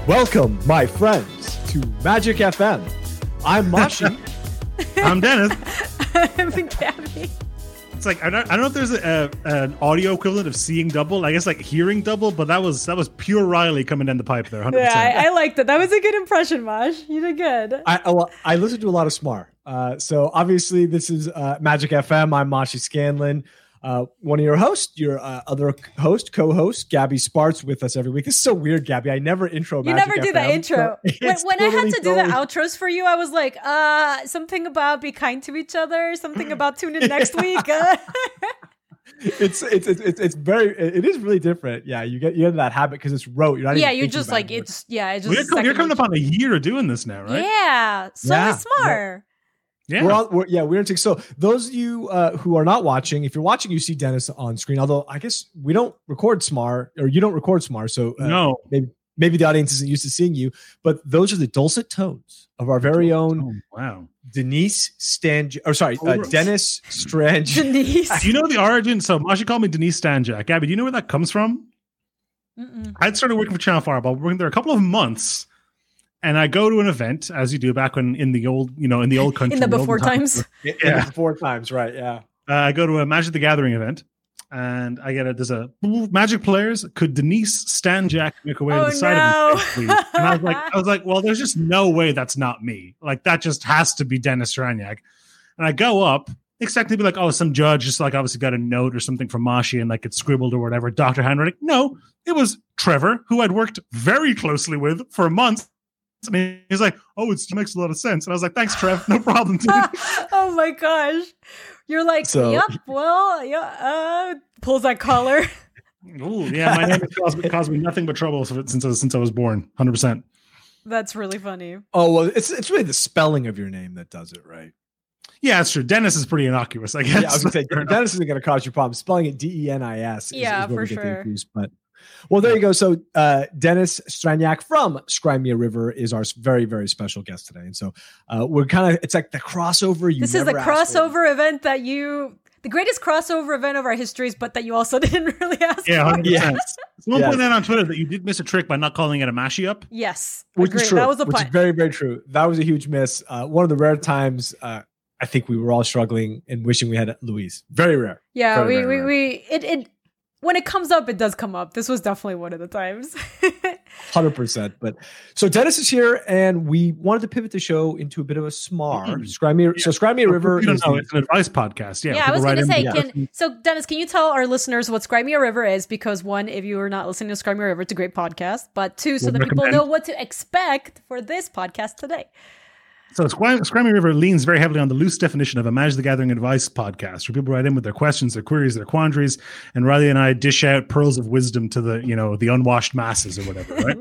Welcome, my friends, to Magic FM. I'm Mashi. I'm Dennis. I'm Gabby. It's like I don't know if there's an audio equivalent of seeing double. I guess like hearing double, but that was pure Riley coming down the pipe there. 100%. Yeah, I liked it. That was a good impression, Mosh. You did good. I listen to a lot of Smar. So obviously this is Magic FM. I'm Mashi Scanlon. One of your hosts, your other host, co-host, Gabby Sparts, with us every week. It's so weird, Gabby. I never intro You Magic never do FM, the intro. so when I had to do the outros for you, I was like, something about be kind to each other, something about tune in next week. It is really different. Yeah, you get into that habit because it's rote. You're not even you're just like it. You're coming up on a year of doing this now, right? Yeah, is Smart. Yeah. We're into. So those of you who are not watching, if you're watching, you see Dennis on screen. Although I guess we don't record Smar, or you don't record Smar, so no, maybe the audience isn't used to seeing you. But those are the dulcet tones of our very own. Oh, wow. Dennis Strange. Denise. Do you know the origin? So Mashi called me Denise Stanjak. Gabby, do you know where that comes from? I'd started working for Channel Fireball, working there a couple of months. And I go to an event, as you do back when in the old country. In the before times. Yeah, before times, right? Yeah. I go to a Magic the Gathering event, and I get there's a Magic players. Could Denise Stanjak make her way to the side of the stage, please? And I was like, well, there's just no way that's not me. Like that just has to be Dennis Stranjak. And I go up, expecting to be like, oh, some judge just like obviously got a note or something from Mashi and like it scribbled or whatever. Dr. handwriting. No, it was Trevor, who I'd worked very closely with for months. And he's like, oh, it makes a lot of sense. And I was like, thanks, Trev. No problem, dude. Oh my gosh. You're like, yep, well, yeah, pulls that collar. Oh, yeah, my name has caused me nothing but trouble since I was born. 100%. That's really funny. Oh, well, it's really the spelling of your name that does it, right? Yeah, that's true. Dennis is pretty innocuous, I guess. Yeah, I was going to say, Dennis isn't going to cause you problems. Spelling it Denis is for sure. But well, there you go. So Dennis Stranjak from Scrimea River is our very, very special guest today. And so we're it's like the crossover. This is the crossover event the greatest crossover event of our histories, but that you also didn't really ask. Yeah, 100%. Yes. Someone pointed out on Twitter that you did miss a trick by not calling it a mashy up. Yes. Which is true. That was a punt. Which is very, very true. That was a huge miss. One of the rare times I think we were all struggling and wishing we had Louise. Very rare. Yeah, very rare. When it comes up, it does come up. This was definitely one of the times. 100%. But so Dennis is here, and we wanted to pivot the show into a bit of a Smar. Scrimea River. It's an advice podcast. Yeah, I was going to say, so Dennis, can you tell our listeners what Scrimea River is? Because one, if you are not listening to Scrimea River, it's a great podcast. But two, so that people know what to expect for this podcast today. So Scrimea River leans very heavily on the loose definition of a Magic the Gathering advice podcast, where people write in with their questions, their queries, their quandaries, and Riley and I dish out pearls of wisdom to the unwashed masses or whatever, right?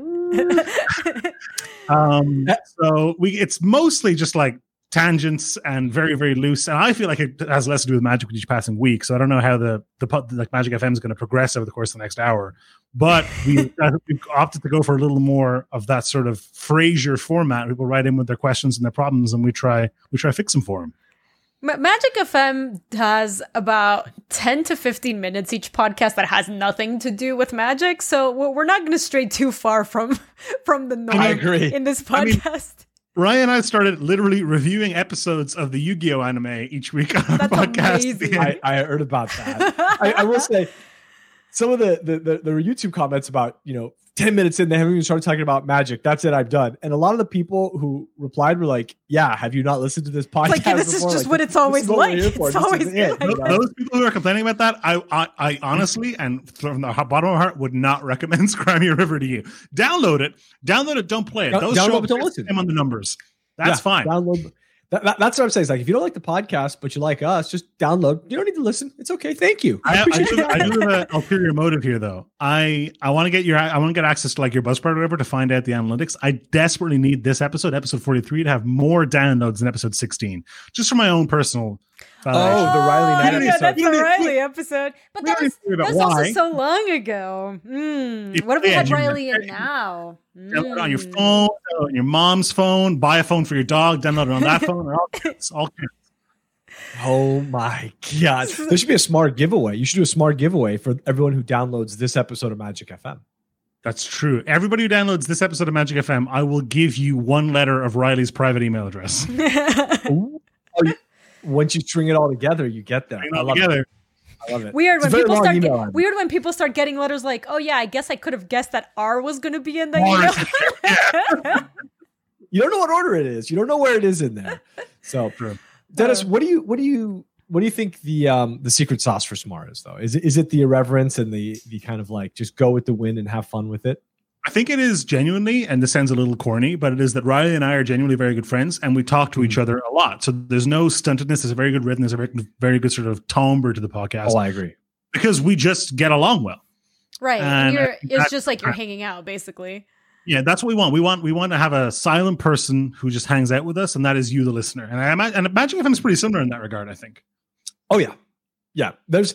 So it's mostly just like tangents and very, very loose. And I feel like it has less to do with Magic with each passing week. So I don't know how the Magic FM is going to progress over the course of the next hour. But we've opted to go for a little more of that sort of Frasier format. People write in with their questions and their problems, and we try fix them for them. Magic FM has about 10 to 15 minutes each podcast that has nothing to do with Magic. So we're not going to stray too far from the norm in this podcast. Ryan and I started literally reviewing episodes of the Yu-Gi-Oh anime each week on our podcast. I heard about that. I will say, some of the YouTube comments about 10 minutes in, they haven't even started talking about Magic. That's it, I'm done. And a lot of the people who replied were like, yeah, have you not listened to this podcast like, yeah, this before? is just what it's always like. It's always like those people who are complaining about that, I honestly, and from the bottom of my heart, would not recommend Scrimea River to you. Download it, don't play it. Don't show up, don't listen on the numbers. That's fine. Download. That's what I'm saying. It's like, if you don't like the podcast, but you like us, just download. You don't need to listen. It's okay. Thank you. I do have an ulterior motive here, though. I want to get access to like your Buzzsprout or whatever to find out the analytics. I desperately need this episode 43, to have more downloads than episode 16, just for my own personal. The Riley Natalie. Yeah, that's the Riley episode. But that was also so long ago. What if we had Riley in now? Download it on your phone, on your mom's phone, buy a phone for your dog, download it on that phone. All counts. Oh my God. There should be a Smart giveaway. You should do a Smart giveaway for everyone who downloads this episode of Magic FM. That's true. Everybody who downloads this episode of Magic FM, I will give you one letter of Riley's private email address. Once you string it all together, you get there. I love it. Weird when people start getting letters like, "Oh yeah, I guess I could have guessed that R was going to be in the email." You don't know what order it is. You don't know where it is in there. So, Dennis, what do you think the secret sauce for Smar is though? Is it the irreverence and the kind of like just go with the wind and have fun with it? I think it is genuinely, and this sounds a little corny, but it is that Riley and I are genuinely very good friends, and we talk to each other a lot. So there's no stuntedness. There's a very good rhythm. There's a very good sort of timbre to the podcast. Oh, I agree. Because we just get along well. Right. And it's just like you're hanging out, basically. Yeah, that's what we want. We want to have a silent person who just hangs out with us, and that is you, the listener. And Magic FM is pretty similar in that regard, I think. Oh yeah, yeah.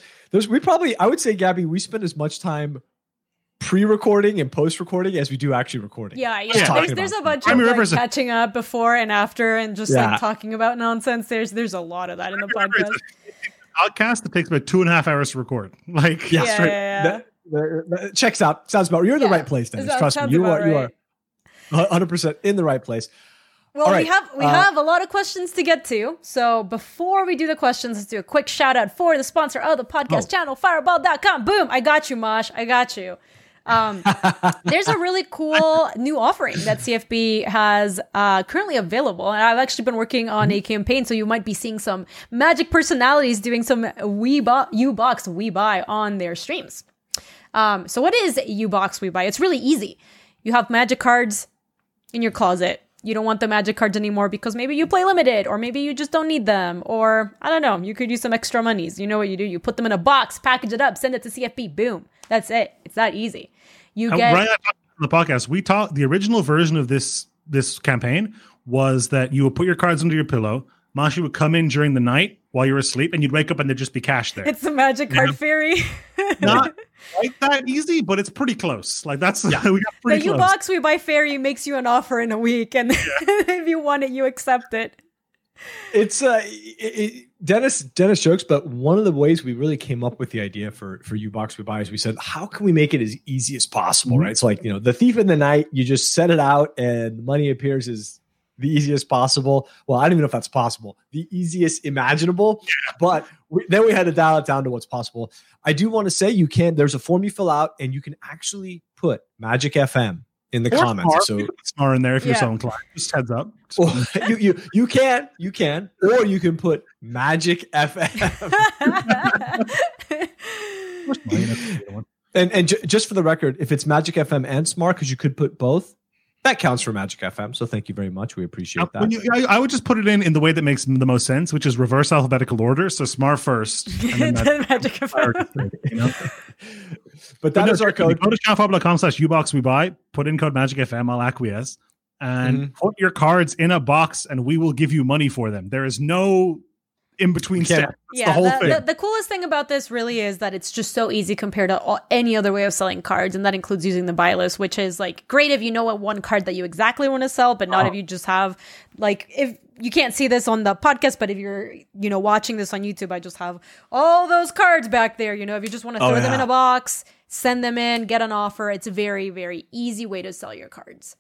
I would say, Gabby, we spend as much time pre-recording and post-recording as we do actually recording. Yeah. There's a bunch of like catching up before and after, and just like talking about nonsense. There's a lot of that in the podcast. Podcast that takes about 2.5 hours to record. Like, That checks out. Sounds about. You're in the right place, Dennis. Trust me. You are 100% in the right place. Well, right. we have a lot of questions to get to. So before we do the questions, let's do a quick shout out for the sponsor of the podcast channel, Fireball.com. Boom! I got you, Mosh. I got you. There's a really cool new offering that CFB has currently available, and I've actually been working on a campaign, so you might be seeing some Magic personalities doing some U-Box We Buy on their streams. So what is U-Box We Buy? It's really easy. You have Magic cards in your closet. You don't want the Magic cards anymore because maybe you play limited, or maybe you just don't need them, or I don't know, you could use some extra monies. You know what you do? You put them in a box, package it up, send it to CFB. Boom. That's it. It's that easy. Right on the podcast, we talked. The original version of this campaign was that you would put your cards under your pillow. Mashi would come in during the night while you were asleep, and you'd wake up and there'd just be cash there. It's a Magic card fairy. Not quite that easy, but it's pretty close. Like that's we got pretty close. The U-Box We Buy fairy makes you an offer in a week, and if you want it, you accept it. It's Dennis jokes, but one of the ways we really came up with the idea for U-Box We Buy is we said, how can we make it as easy as possible, right? It's like, the thief in the night, you just set it out and money appears as the easiest possible. Well, I don't even know if that's possible. The easiest imaginable, but then we had to dial it down to what's possible. I do want to say there's a form you fill out and you can actually put Magic FM in the comments. So Smar in there if you're so inclined. Just heads up. You can, or you can put Magic FM. and just for the record, if it's Magic FM and Smar, because you could put both, that counts for Magic FM. So thank you very much. We appreciate that. I would just put it in the way that makes the most sense, which is reverse alphabetical order. So Smar first, and then Magic FM. But that is our code. Go to channelfireball.com/ubox we buy. Put in code Magic FM. I'll acquiesce and put your cards in a box, and we will give you money for them. There is no in between step. The whole thing. The coolest thing about this really is that it's just so easy compared to any other way of selling cards, and that includes using the buy list, which is like great if you know what one card that you exactly want to sell, but not if you just have if you can't see this on the podcast, but if you're watching this on YouTube, I just have all those cards back there. If you just want to throw them in a box, send them in, get an offer. It's a very, very easy way to sell your cards.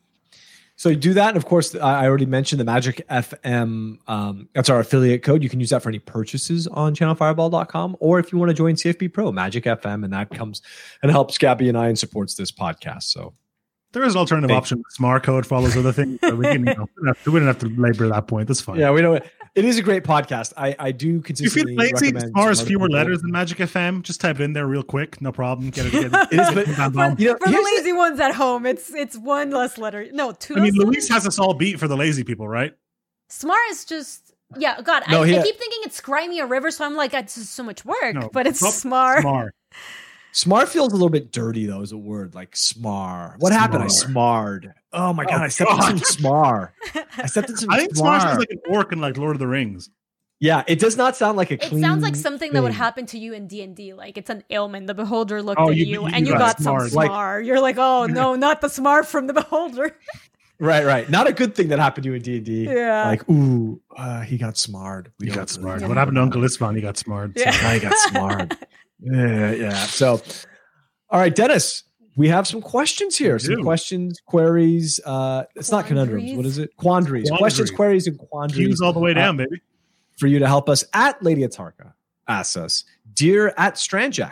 So you do that. And of course, I already mentioned the Magic FM. That's our affiliate code. You can use that for any purchases on channelfireball.com, or if you want to join CFB Pro, Magic FM, and that comes and helps Gabby and I and supports this podcast. So there is an alternative option. Smart code for all those other things. So we don't have to labor that point. That's fine. Yeah, we know it. It is a great podcast. I do consistently recommend. If you feel lazy, Smar has fewer letters than Magic FM. Just type it in there real quick. No problem. Get it. It is, but for the lazy ones at home, it's one less letter. No, two. I mean, Luis has us all beat for the lazy people, right? Smar is just God. I keep thinking it's Crimea River, so I'm like, it's just so much work. But it's Smar. Smar feels a little bit dirty though, as a word, like smar. What happened? I smarred. Oh my God! I stepped in some smar. I think smar sounds like an orc in like Lord of the Rings. Yeah, it does not sound like a clean. It sounds like something that would happen to you in D&D. Like it's an ailment. The beholder looked at you and you got some smar. You're like, oh no, not the smar from the beholder. Right. Not a good thing that happened to you in D&D. Yeah. Like, ooh, he got smarred. He got smarred. What happened to Uncle Istvan? He got smarred. Yeah. He got smarred. Yeah. So, all right, Dennis, we have some questions here. Some questions, queries. It's not conundrums. What is it? Quandaries. Questions, queries, and quandaries. Cues all the way down, baby. For you to help us at Lady Atarka. Asks us, dear at Strandjack,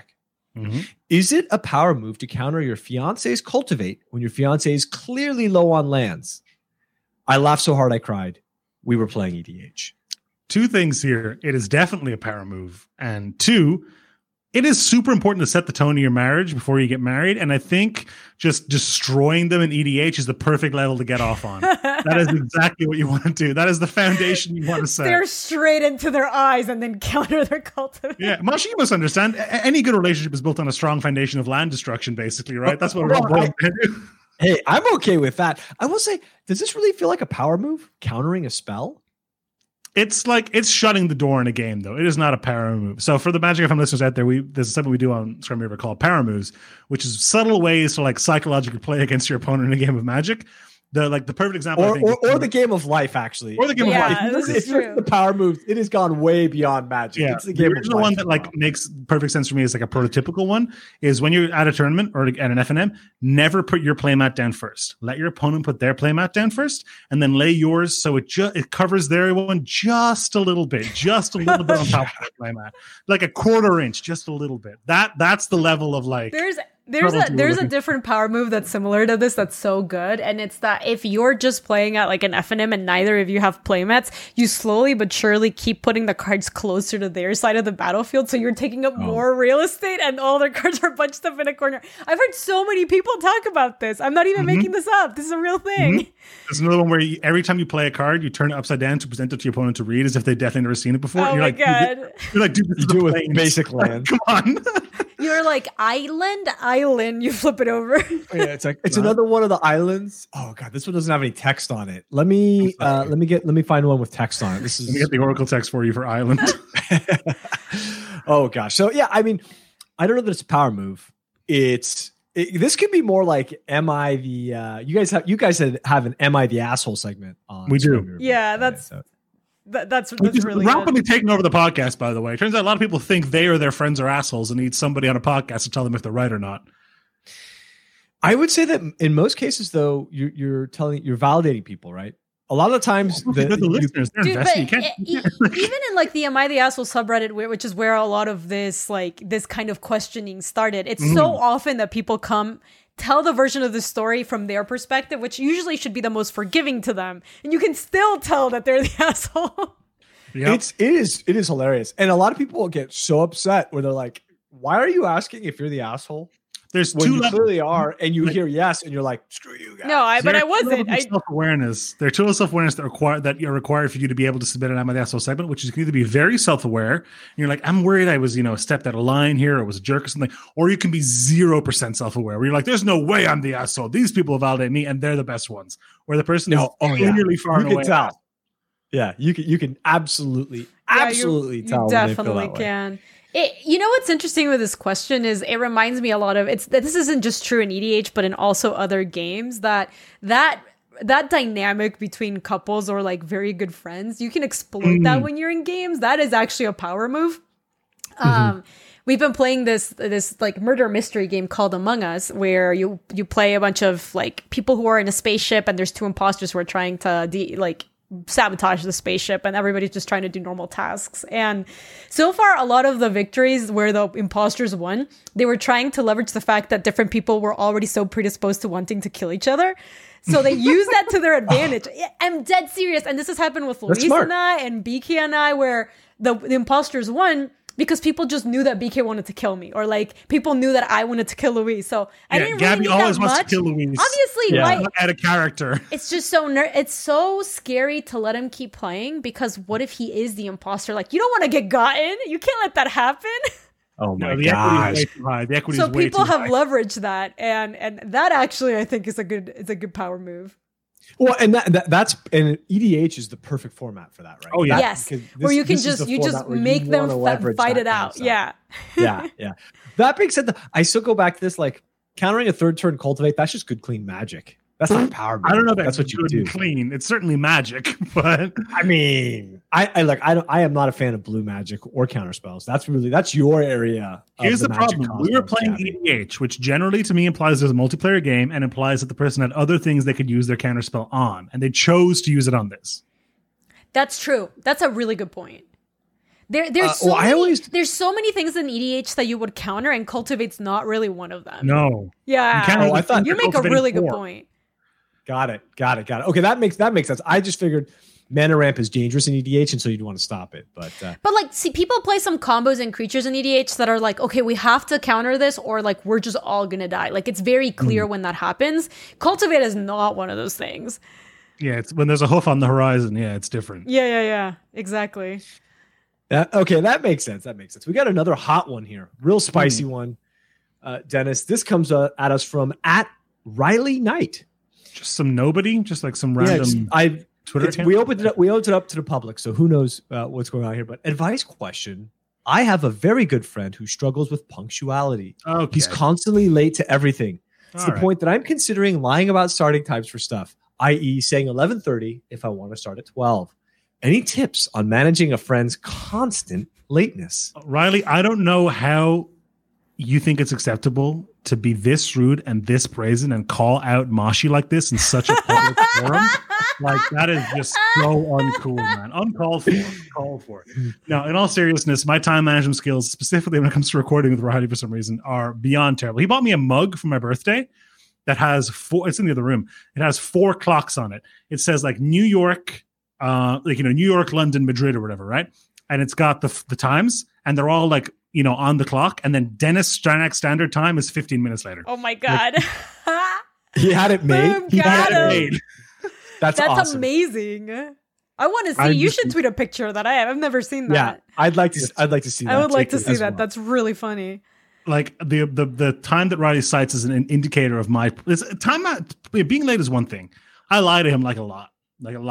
is it a power move to counter your fiance's cultivate when your fiance is clearly low on lands? I laughed so hard I cried. We were playing EDH. Two things here. It is definitely a power move. And two, it is super important to set the tone of your marriage before you get married. And I think just destroying them in EDH is the perfect level to get off on. That is exactly what you want to do. That is the foundation you want to set. Stare straight into their eyes and then counter their cultivate. Yeah, Mashi, you must understand. Any good relationship is built on a strong foundation of land destruction, basically, right? That's what we're all Hey, I'm okay with that. I will say, does this really feel like a power move? Countering a spell? It's like it's shutting the door in a game, though. It is not a power move. So for the Magic FM listeners out there, there's something we do on Scrum River called power moves, which is subtle ways to like psychologically play against your opponent in a game of Magic. The perfect example, or the game of life, actually, or the game of life. If you're the power moves, it has gone way beyond Magic. Yeah, it's the game original one that like makes perfect sense for me is like a prototypical one. Is when you're at a tournament or at an FNM, never put your playmat down first. Let your opponent put their playmat down first, and then lay yours so it covers their one just a little bit on top of the playmat, like a quarter inch, just a little bit. That's the level of like. There's a different power move that's similar to this that's so good, and it's that if you're just playing at like an FNM and neither of you have playmats, you slowly but surely keep putting the cards closer to their side of the battlefield, so you're taking up more real estate and all their cards are bunched up in a corner. I've heard so many people talk about this. I'm not even making this up. This is a real thing. There's another one where every time you play a card, you turn it upside down to present it to your opponent to read as if they've definitely never seen it before. Oh my god! You're like, dude, this you do it with basic land. Come on. You're like island. You flip it over. Yeah, it's like it's another one of the islands. Oh god, this one doesn't have any text on it. Let me find one with text on it. Let me get the Oracle text for you for island. Oh gosh. So yeah, I mean, I don't know that it's a power move. This could be more like, am I the you guys have an am I the asshole segment on. We do. Yeah, that's really rapidly taking over the podcast, by the way. It turns out a lot of people think they or their friends are assholes and need somebody on a podcast to tell them if they're right or not. I would say that in most cases, though, you're validating people, right? A lot of the times, the listeners, they're investing. Even in like the "Am I the Asshole" subreddit, which is where a lot of this kind of questioning started, it's so often that people tell the version of the story from their perspective, which usually should be the most forgiving to them, and you can still tell that they're the asshole. Yep. It is hilarious, and a lot of people get so upset where they're like, "Why are you asking if you're the asshole?" There's when two you levels. clearly are, and you hear yes, and you're like, "Screw you guys." No, but I wasn't. Self-awareness. There are two levels of self-awareness that are required for you to be able to submit an "Am I the Asshole" segment, which is you can either be very self-aware, and you're like, "I'm worried I was, stepped out of line here, or was a jerk or something," or you can be 0% self-aware, where you're like, "There's no way I'm the asshole. These people validate me, and they're the best ones." Where the person is clearly far away. Tell. Yeah, you can absolutely tell. You definitely can. What's interesting with this question is it reminds me a lot of this isn't just true in EDH, but in also other games that dynamic between couples or like very good friends, you can exploit that when you're in games. That is actually a power move. We've been playing this like murder mystery game called Among Us, where you play a bunch of like people who are in a spaceship, and there's two imposters who are trying to sabotage the spaceship, and everybody's just trying to do normal tasks. And so far, a lot of the victories where the imposters won, they were trying to leverage the fact that different people were already so predisposed to wanting to kill each other. So they use that to their advantage. I'm dead serious. And this has happened with Luis and I and BK and I, where the imposters won because people just knew that BK wanted to kill me, or like people knew that I wanted to kill Luis. So I didn't really need always that wants much. To kill Luis. Obviously, right? At a character. It's just it's so scary to let him keep playing, because what if he is the imposter? Like, you don't want to get gotten. You can't let that happen. Oh my gosh! The equity so people have leveraged that, and that actually I think is a good power move. Well, and that's EDH is the perfect format for that, right? Oh yeah, yes, where you can just make them fight it out. Yeah. That being said, I still go back to this, like countering a third turn cultivate. That's just good, clean Magic. That's not power move. I don't know if that's what you do. Clean. It's certainly magic, but I mean, I am not a fan of blue magic or counter spells. That's your area. Here's the problem. We were playing EDH, which generally to me implies there's a multiplayer game and implies that the person had other things they could use their counter spell on, and they chose to use it on this. That's true. That's a really good point. There's so many things in EDH that you would counter, and Cultivate's not really one of them. No. Yeah. I thought you make a really good point. Got it. Okay, that makes sense. I just figured mana ramp is dangerous in EDH, and so you'd want to stop it. But like, see, people play some combos and creatures in EDH that are like, okay, we have to counter this, or like we're just all gonna die. Like, it's very clear when that happens. Cultivate is not one of those things. Yeah, it's when there's a hoof on the horizon. Yeah, it's different. Yeah. Exactly. Okay, that makes sense. We got another hot one here, real spicy one, Dennis. This comes at us from @Riley Knight. Just some nobody, just like some random Twitter account. We opened it up to the public, so who knows what's going on here. But advice question: I have a very good friend who struggles with punctuality. Okay. He's constantly late to everything. It's the point that I'm considering lying about starting times for stuff, i.e., saying 11:30 if I want to start at 12. Any tips on managing a friend's constant lateness? Riley, I don't know how you think it's acceptable to be this rude and this brazen and call out Moshi like this in such a public forum. Like, that is just so uncool, man. Uncalled for. Now, in all seriousness, my time management skills, specifically when it comes to recording with Riley for some reason, are beyond terrible. He bought me a mug for my birthday that has it's in the other room. It has 4 clocks on it. It says like New York, New York, London, Madrid, or whatever, right? And it's got the times, and they're all like, on the clock. And then Dennis Stranak Standard Time is 15 minutes later. Oh my God. He had it made. That's awesome. Amazing. I want to see. You should tweet a picture of that. I've never seen that. Yeah, I'd like to see that. I would like to see that. Well. That's really funny. Like the time that Riley cites as an indicator of my time. Being late is one thing. I lie to him like a lot. We were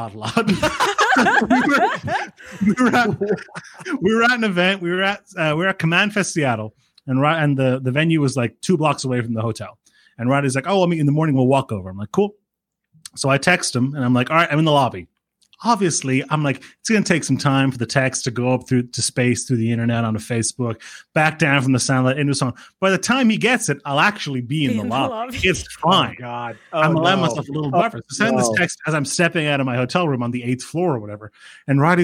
at an event. We were at Command Fest Seattle, and the venue was like 2 blocks away from the hotel. And Riley's like, "Oh, I'll meet you in the morning. We'll walk over." I'm like, "Cool." So I text him, and I'm like, "All right, I'm in the lobby." Obviously, I'm like, it's going to take some time for the text to go up through the internet onto Facebook, back down from the satellite into song. By the time he gets it, I'll actually be in the lobby. It's fine. Oh, God. I'm allowing myself a little buffer. So send this text as I'm stepping out of my hotel room on the 8th floor or whatever. And Riley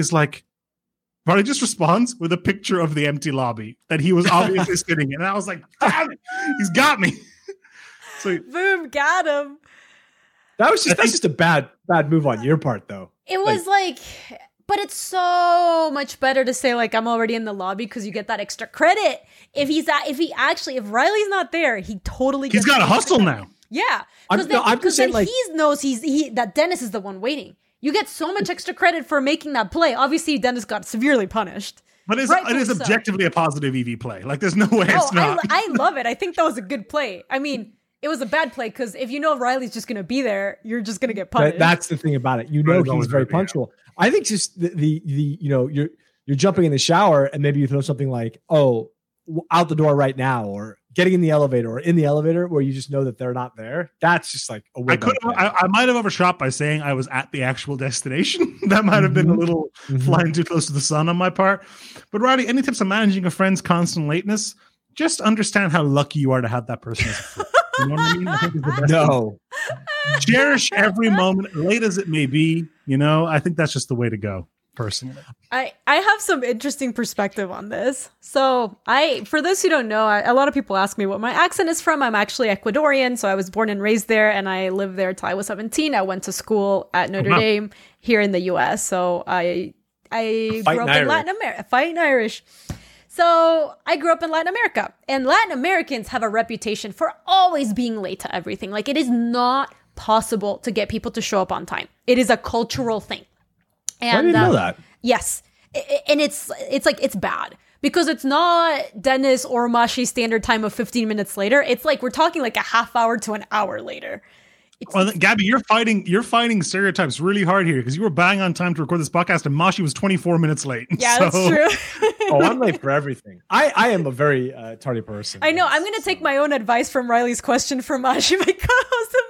just responds with a picture of the empty lobby that he was obviously sitting in. And I was like, damn it, he's got me. So, boom, got him. That's just a bad move on your part, though. It was but it's so much better to say like I'm already in the lobby because you get that extra credit. If Riley's not there, he totally he's got to hustle now. Yeah, because then he knows that Dennis is the one waiting. You get so much extra credit for making that play. Obviously, Dennis got severely punished. But it is objectively a positive EV play. Like there's no way it's not. I love it. I think that was a good play. I mean. It was a bad play because if you know Riley's just going to be there, you're just going to get punished. That's the thing about it. He's very punctual. I think just you're jumping in the shower and maybe you throw something like, "Oh, out the door right now," or getting in the elevator where you just know that they're not there. That's just like a way. I might have overshot by saying I was at the actual destination. That might have been a little flying too close to the sun on my part. But Riley, any tips on managing a friend's constant lateness? Just understand how lucky you are to have that person as a friend. You know what I mean? I think it's the best no. thing. Cherish every moment, late as it may be. I think that's just the way to go, personally. I have some interesting perspective on this. So for those who don't know, a lot of people ask me what my accent is from. I'm actually Ecuadorian, so I was born and raised there, and I lived there till I was 17. I went to school at Notre Dame here in the U.S., so I grew up in Latin America, fighting Irish. So I grew up in Latin America, and Latin Americans have a reputation for always being late to everything. Like, it is not possible to get people to show up on time. It is a cultural thing. And I didn't know that. Yes. And it's bad because it's not Dennis or Mashi's standard time of 15 minutes later. It's like, we're talking like a half hour to an hour later. Well, Gabby, you're fighting stereotypes really hard here because you were bang on time to record this podcast, and Mashi was 24 minutes late. Yeah, that's true. I'm late for everything. I am a very tardy person. I know. I'm going to take my own advice from Riley's question for Mashi, my co-host of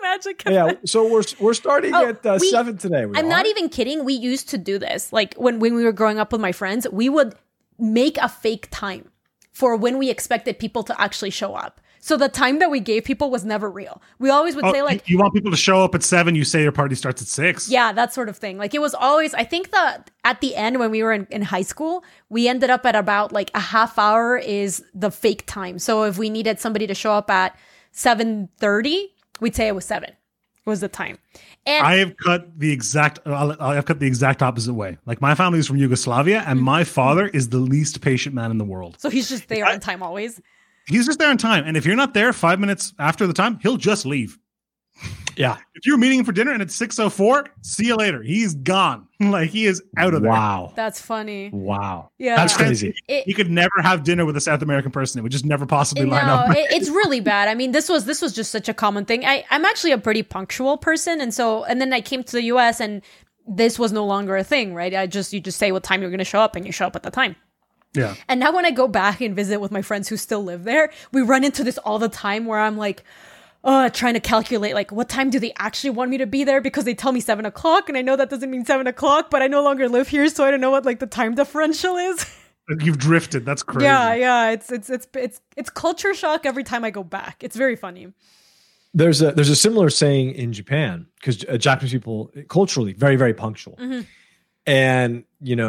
Magic. Yeah, so we're starting at 7 today. I'm not even kidding. We used to do this. Like when we were growing up with my friends, we would make a fake time for when we expected people to actually show up. So the time that we gave people was never real. We always would say like, you want people to show up at 7, you say your party starts at 6. Yeah, that sort of thing. Like it was always, I think that at the end when we were in high school, we ended up at about like a half hour is the fake time. So if we needed somebody to show up at 7:30, we'd say it was 7 was the time. And I've cut the exact opposite way. Like my family is from Yugoslavia and my father is the least patient man in the world. So he's just there on time always. He's just there on time. And if you're not there 5 minutes after the time, he'll just leave. Yeah. If you're meeting him for dinner and it's 6:04, see you later. He's gone. Like he is out of there. Wow. That's funny. Wow. Yeah. That's crazy. You could never have dinner with a South American person. It would just never possibly line up. It's really bad. I mean, this was just such a common thing. I'm actually a pretty punctual person. And then I came to the US and this was no longer a thing, right? You just say what time you're going to show up and you show up at the time. Yeah. And now when I go back and visit with my friends who still live there, we run into this all the time where I'm like, trying to calculate like what time do they actually want me to be there, because they tell me 7 o'clock and I know that doesn't mean 7 o'clock, but I no longer live here, so I don't know what like the time differential is. You've drifted. That's crazy. Yeah. It's culture shock every time I go back. It's very funny. There's a similar saying in Japan, because Japanese people culturally very, very punctual. Mm-hmm. And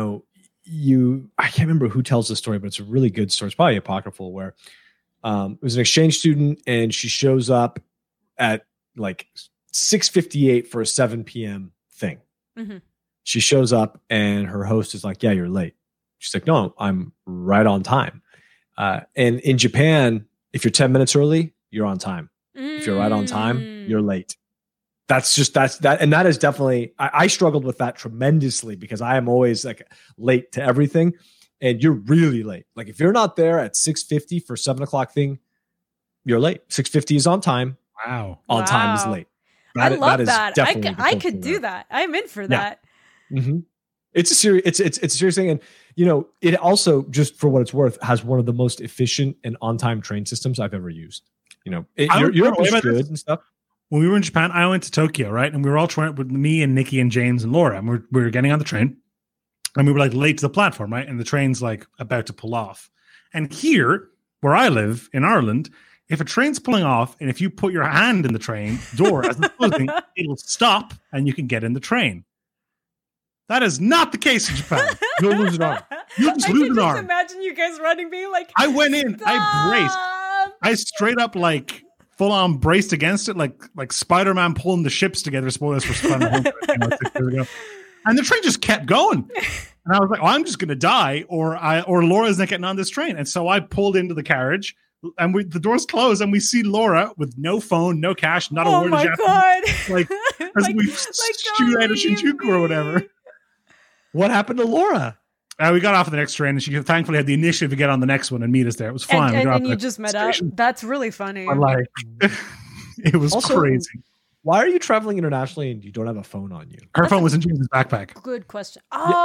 I can't remember who tells the story, but it's a really good story. It's probably apocryphal, where it was an exchange student and she shows up at like 6:58 for a 7 p.m. thing. Mm-hmm. She shows up and her host is like, "Yeah, you're late." She's like, "No, I'm right on time." And in Japan, if you're 10 minutes early, you're on time. If you're right on time, you're late. That's that. And that is definitely, I struggled with that tremendously because I am always like late to everything. And you're really late. Like if you're not there at 6:50 for 7 o'clock thing, you're late. 6:50 is on time. Wow. On time is late. I love that. I could do that. I'm in for that. Mm-hmm. It's a serious thing. And it also, just for what it's worth, has one of the most efficient and on-time train systems I've ever used. Europe is good and stuff. When we were in Japan, I went to Tokyo, right? And we were all trying with me and Nikki and James and Laura, and we were getting on the train. And we were like late to the platform, right? And the train's like about to pull off. And here, where I live in Ireland, if a train's pulling off and if you put your hand in the train door as it's closing, it'll stop and you can get in the train. That is not the case in Japan. You'll lose an arm. You'll just lose an arm. Imagine you guys running, being like, I went in, stop! I braced. I straight up like full on braced against it, like Spider-Man pulling the ships together. Spoilers for Spider-Man. And the train just kept going. And I was like, I'm just going to die, or Laura's not getting on this train. And so I pulled into the carriage, and the doors closed, and we see Laura with no phone, no cash, not a word of Japanese. Oh my God. As we shoot out of Shinjuku or whatever. What happened to Laura? We got off of the next train, and she thankfully had the initiative to get on the next one and meet us there. It was fine. And you just met up. That's really funny. It was also crazy. Why are you traveling internationally and you don't have a phone on you? Her phone was in James's backpack. Good question.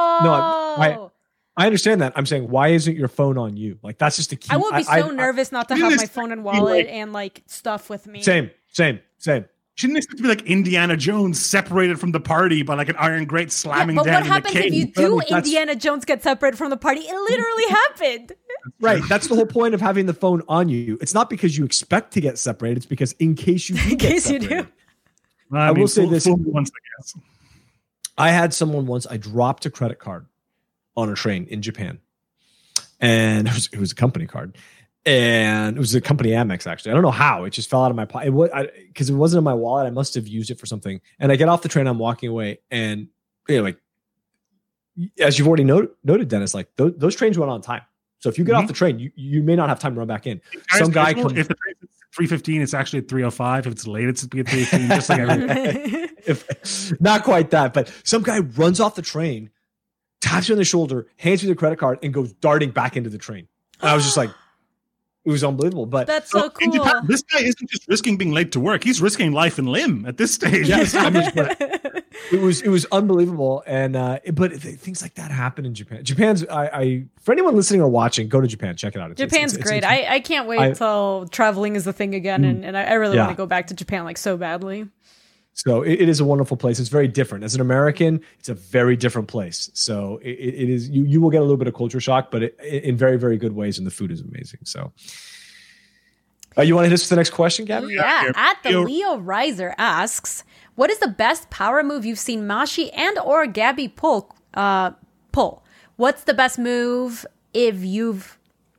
I understand that. I'm saying, why isn't your phone on you? Like, that's just a key. I would be so nervous not to have my phone and wallet and like stuff with me. Same. Shouldn't expect to be like Indiana Jones separated from the party by like an iron grate slamming down in the cave. But what happens if you do Indiana Jones get separated from the party? It literally happened. Right. That's the whole point of having the phone on you. It's not because you expect to get separated. It's because in case you do get separated. You do. I will say this. Once, I guess. I had someone once, I dropped a credit card on a train in Japan. And it was a company card. And it was a company Amex, actually. I don't know how. It just fell out of my pocket. Because it wasn't in my wallet. I must have used it for something. And I get off the train. I'm walking away. And like, as you've already noted, Dennis, like those trains went on time. So if you get off the train, you may not have time to run back in. Some guy comes. If the train's at 3:15, it's actually at 3:05. If it's late, it's at 3:15. Just like everything. Not quite that, but some guy runs off the train, taps you on the shoulder, hands you the credit card, and goes darting back into the train. And I was just like, it was unbelievable. But that's so cool. Japan, this guy isn't just risking being late to work; he's risking life and limb at this stage. Yes, I mean, It was unbelievable, and but things like that happen in Japan. Japan's for anyone listening or watching, go to Japan, check it out. Japan's great. I can't wait till traveling is the thing again, and I really want to go back to Japan like so badly. So it is a wonderful place. It's very different. As an American, it's a very different place. So it is. You will get a little bit of culture shock, but in very, very good ways, and the food is amazing. So. You want to hit us with the next question, Gabby? Yeah. At the Leo Riser asks, what is the best power move you've seen Mashi and or Gabby pull? What's the best move if you've...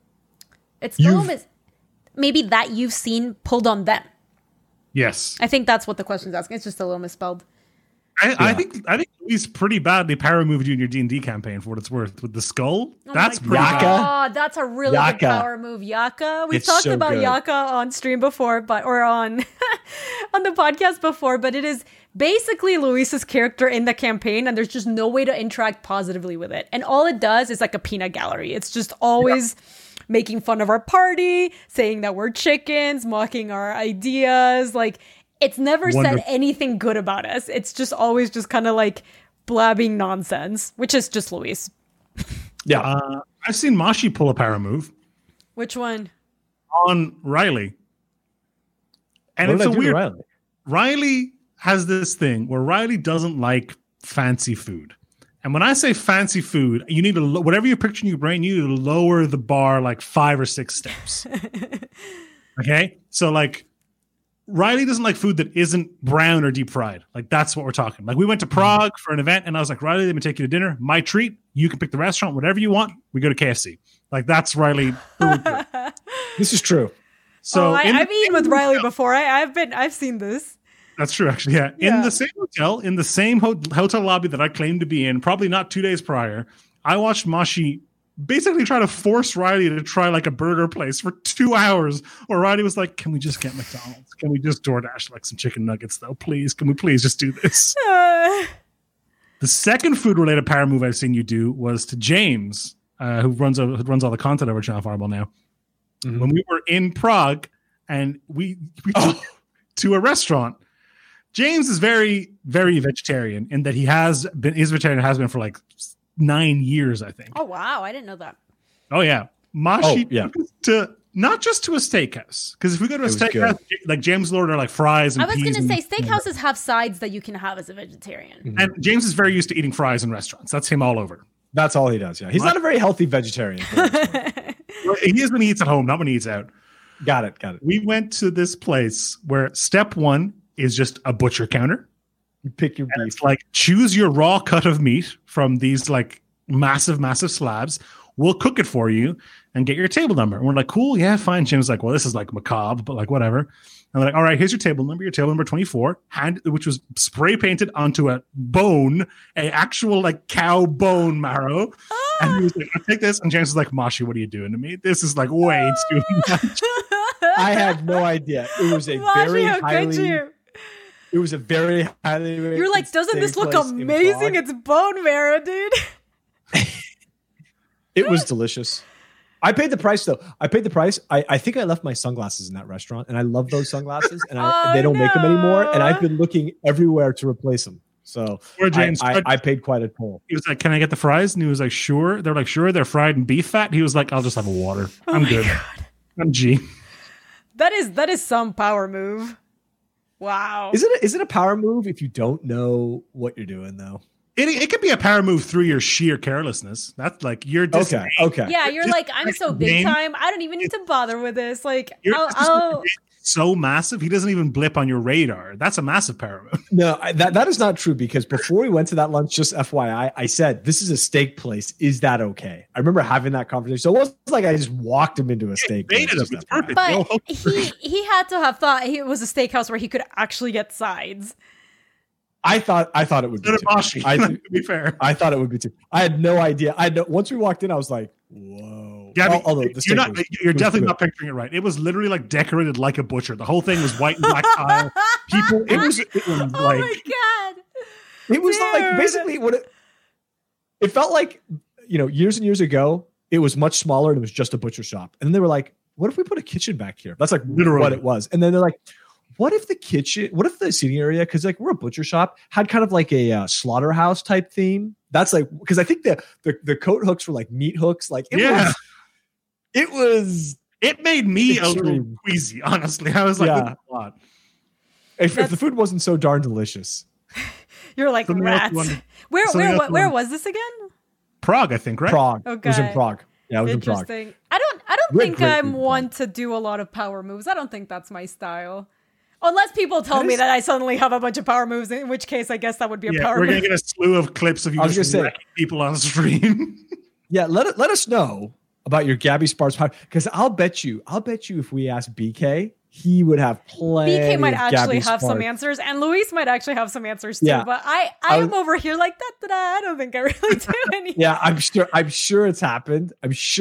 maybe that you've seen pulled on them. Yes. I think that's what the question is asking. It's just a little misspelled. I think he's pretty badly power moved you in your D&D campaign for what it's worth with the skull. That's pretty bad. Oh, that's a really good power move, Yaka. We've talked about Yaka on stream before, or on on the podcast before, but it is basically Luis's character in the campaign, and there's just no way to interact positively with it. And all it does is like a peanut gallery. It's just always making fun of our party, saying that we're chickens, mocking our ideas, like. It's never said anything good about us. It's just always just kind of like blabbing nonsense, which is just Luis. Yeah. I've seen Mashi pull a power move. Which one? On Riley. And it's a weird... Riley has this thing where Riley doesn't like fancy food. And when I say fancy food, you need to... Whatever you picture in your brain, you need to lower the bar like 5 or 6 steps. Okay? So like... Riley doesn't like food that isn't brown or deep fried. Like, that's what we're talking. Like, we went to Prague for an event, and I was like, Riley, let me take you to dinner. My treat. You can pick the restaurant, whatever you want. We go to KFC. Like, that's Riley. This is true. So I've eaten with Riley before. I've seen this. That's true, actually. Yeah. In the same hotel, in the same hotel lobby that I claimed to be in, probably not 2 days prior, I watched Mashi basically try to force Riley to try like a burger place for 2 hours, where Riley was like, can we just get McDonald's? Can we just DoorDash like some chicken nuggets though? Please, can we please just do this? The second food related power move I've seen you do was to James, who runs all the content over Channel Fireball now. Mm-hmm. When we were in Prague and we took to a restaurant. James is very, very vegetarian in that he's vegetarian, has been for like 9 years, I think. Oh wow, I didn't know that. Oh yeah, Mashi took us to not just to a steakhouse, because if we go to a steakhouse, like James Lord are like fries and I was going to say steakhouses have sides that you can have as a vegetarian. Mm-hmm. And James is very used to eating fries in restaurants. That's him all over. That's all he does. Yeah, he's not a very healthy vegetarian. He is when he eats at home, not when he eats out. Got it. We went to this place where step one is just a butcher counter. You pick your beef. It's like, choose your raw cut of meat from these like massive slabs. We'll cook it for you and get your table number. And we're like, cool, yeah, fine. Jim's like, well, this is like macabre, but like whatever. And we're like, all right, here's your table number 24, which was spray painted onto a bone, a actual like cow bone marrow. And he was like, I'll take this. And James was like, Mashi, what are you doing to me? This is like way too much. I had no idea. It was a It was a very highly rated. You're like, doesn't this look amazing? It's bone marrow, dude. It was delicious. I paid the price, though. I think I left my sunglasses in that restaurant, and I love those sunglasses, and they don't make them anymore, and I've been looking everywhere to replace them. So James, I paid quite a toll. He was like, can I get the fries? And he was like, sure. They're like, sure. They're fried in beef fat. He was like, I'll just have a water. I'm good. God. I'm G. That is some power move. Wow. Is it a power move if you don't know what you're doing, though? It could be a power move through your sheer carelessness. That's like you're just okay. Yeah, you're like, I'm so big time. I don't even need to bother with this. Like, I'll so massive, he doesn't even blip on your radar. That's a massive power move. No, that is not true, because before we went to that lunch, just FYI, I said, this is a steak place. Is that okay? I remember having that conversation. So it wasn't like I just walked him into a steak place. It's perfect. But he had to have thought it was a steakhouse where he could actually get sides. I thought it would be too. To be fair, I thought it would be too. I had no idea. Once we walked in, I was like, "Whoa!" Gabby, you're definitely not picturing it right. It was literally like decorated like a butcher. The whole thing was white and black tile. People, it was like, oh my god! It was like basically what it felt like. Years and years ago, it was much smaller and it was just a butcher shop. And then they were like, "What if we put a kitchen back here?" That's like literally what it was. And then they're like, what if the seating area, because like we're a butcher shop, had kind of like a slaughterhouse type theme. That's like, because I think the coat hooks were like meat hooks. Like it made me a little queasy, honestly. I was like, yeah. If the food wasn't so darn delicious. You're like rats. Where was this again? Prague, I think, right? Prague. Okay. It was in Prague. Yeah, it was in Prague. Interesting. I don't think I'm one to do a lot of power moves. I don't think that's my style. Unless people tell me that I suddenly have a bunch of power moves, in which case I guess that would be a power move. We're going to get a slew of clips of you just wrecking people on stream. Yeah, let us know about your Gabby Sparks power, because I'll bet you if we ask BK, he would have plenty. BK might actually have some answers, and Luis might actually have some answers too. Yeah. But I am over here like that. I don't think I really do any. Yeah, I'm sure it's happened.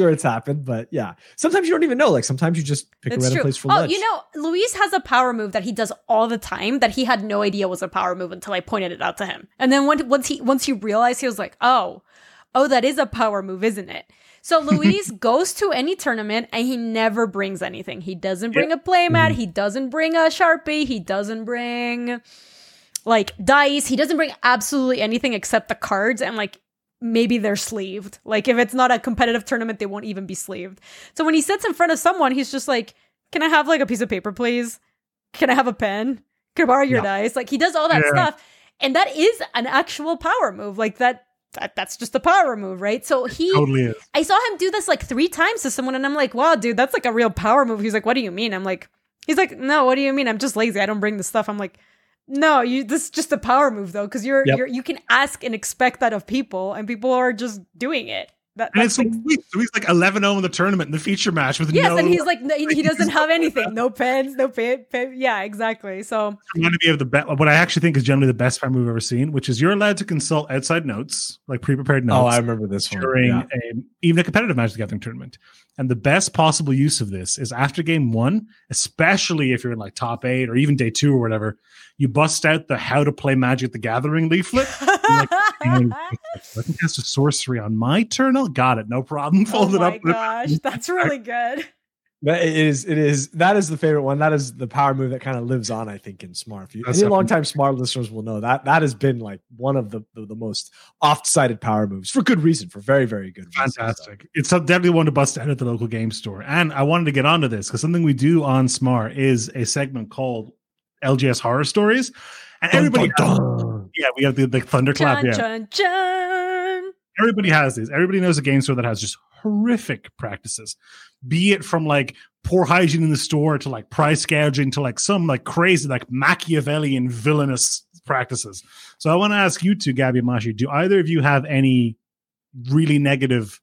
But yeah, sometimes you don't even know. Like sometimes you just pick a random place for lunch. Luis has a power move that he does all the time that he had no idea was a power move until I pointed it out to him. And then once he realized, he was like, oh, that is a power move, isn't it? So Luis goes to any tournament and he never brings anything. He doesn't bring a playmat. He doesn't bring a Sharpie. He doesn't bring like dice. He doesn't bring absolutely anything except the cards, and like maybe they're sleeved. Like if it's not a competitive tournament, they won't even be sleeved. So when he sits in front of someone, he's just like, can I have like a piece of paper, please? Can I have a pen? Can I borrow your dice? Like he does all that stuff. And that is an actual power move. Like that's just a power move, right? So he totally is. I saw him do this like 3 times to someone, and I'm like, wow, dude, that's like a real power move. He's like, what do you mean? He's like, no, what do you mean? I'm just lazy. I don't bring the stuff. I'm like, no, this is just a power move though, because you can ask and expect that of people, and people are just doing it. And it's so he's like 11-0 in the tournament in the feature match with and he's like he doesn't have anything, no pens, no pen. Yeah, exactly. So reminded me of what I actually think is generally the best power move I've ever seen, which is you're allowed to consult outside notes, like pre-prepared notes. Oh, I remember this during even a competitive Magic the Gathering tournament. And the best possible use of this is after game 1, especially if you're in like top 8 or even day 2 or whatever, you bust out the How to Play Magic the Gathering leaflet. I can cast a sorcery on my turn. Got it, no problem. Fold it up. Oh my gosh, that's really good. It is. That is the favorite one. That is the power move that kind of lives on, I think, in Smart. Any long-time Smart listeners will know that has been like one of the most oft-cited power moves for good reason, for very, very good reason. Fantastic. It's definitely one to bust out at the local game store. And I wanted to get onto this because something we do on Smart is a segment called LGS Horror Stories. And everybody we have the thunderclap. Chun, chun. Everybody has these. Everybody knows a game store that has just horrific practices, be it from like poor hygiene in the store to like price gouging to like some like crazy like Machiavellian villainous practices. So I want to ask you two, Gabby and Mashi, do either of you have any really negative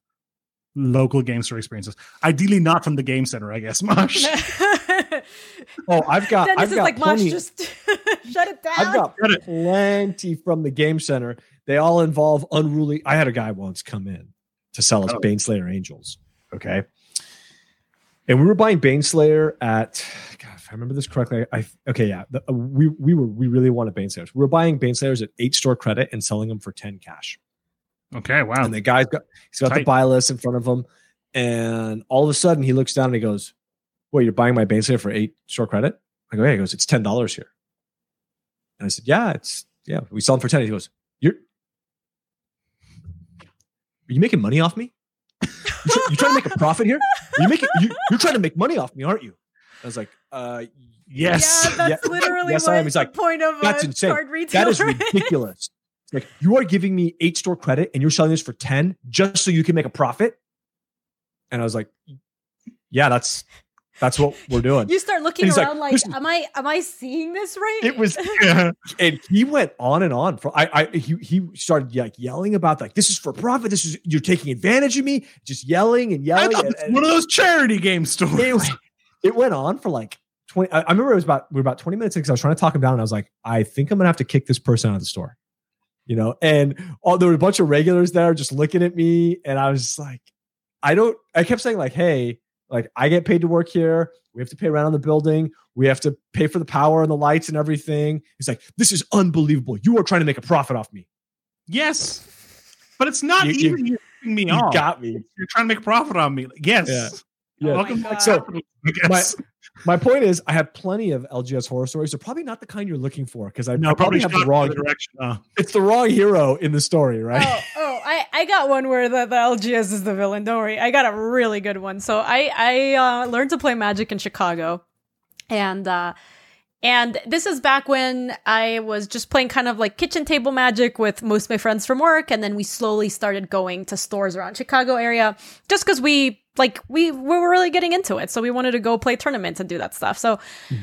local game store experiences? Ideally not from the game center, I guess. Mosh. I've got like, plenty. Mosh, just shut it down. I've got plenty from the game center. They all involve unruly. I had a guy once come in to sell us Baneslayer Angels. Okay. And we were buying Baneslayer at, God, if I remember this correctly, we really wanted Baneslayers. We were buying Baneslayers at 8 store credit and selling them for 10 cash. Okay, wow. And the guy's got the buy list in front of him, and all of a sudden he looks down and he goes, "Wait, you're buying my Baneslayer for 8 store credit?" I go, "Yeah." He goes, "It's $10 here." And I said, "Yeah, we sell them for 10." He goes, Are you making money off me? You're trying to make a profit here? You're trying to make money off me, aren't you? I was like, yes. Yeah, that's literally yes, I am. He's the like, point of that's insane. Card retail. That is ridiculous. Like, you are giving me 8 store credit and you're selling this for 10 just so you can make a profit? And I was like, yeah, that's what we're doing. You start looking around like, am I seeing this right? It was, and he went on and on. He started like yelling about like, this is for profit. You're taking advantage of me. Just yelling and yelling. I thought it's one of those charity game stores. It went on for like 20. I remember we were about 20 minutes in because I was trying to talk him down. And I was like, I think I'm gonna have to kick this person out of the store. And there were a bunch of regulars there just looking at me, and I was just like, I kept saying like, hey, like, I get paid to work here. We have to pay rent on the building. We have to pay for the power and the lights and everything. He's like, this is unbelievable. You are trying to make a profit off me. Yes, but it's not even you me off. Got me. You're trying to make a profit on me. Yes. Yeah. Welcome back. So my point is, I have plenty of LGS horror stories. They're probably not the kind you're looking for because I probably have the wrong direction. It's the wrong hero in the story, right? I got one where the LGS is the villain. Don't worry, I got a really good one. So I learned to play Magic in Chicago, and this is back when I was just playing kind of like kitchen table Magic with most of my friends from work, and then we slowly started going to stores around Chicago area just because we were really getting into it, so we wanted to go play tournaments and do that stuff. So,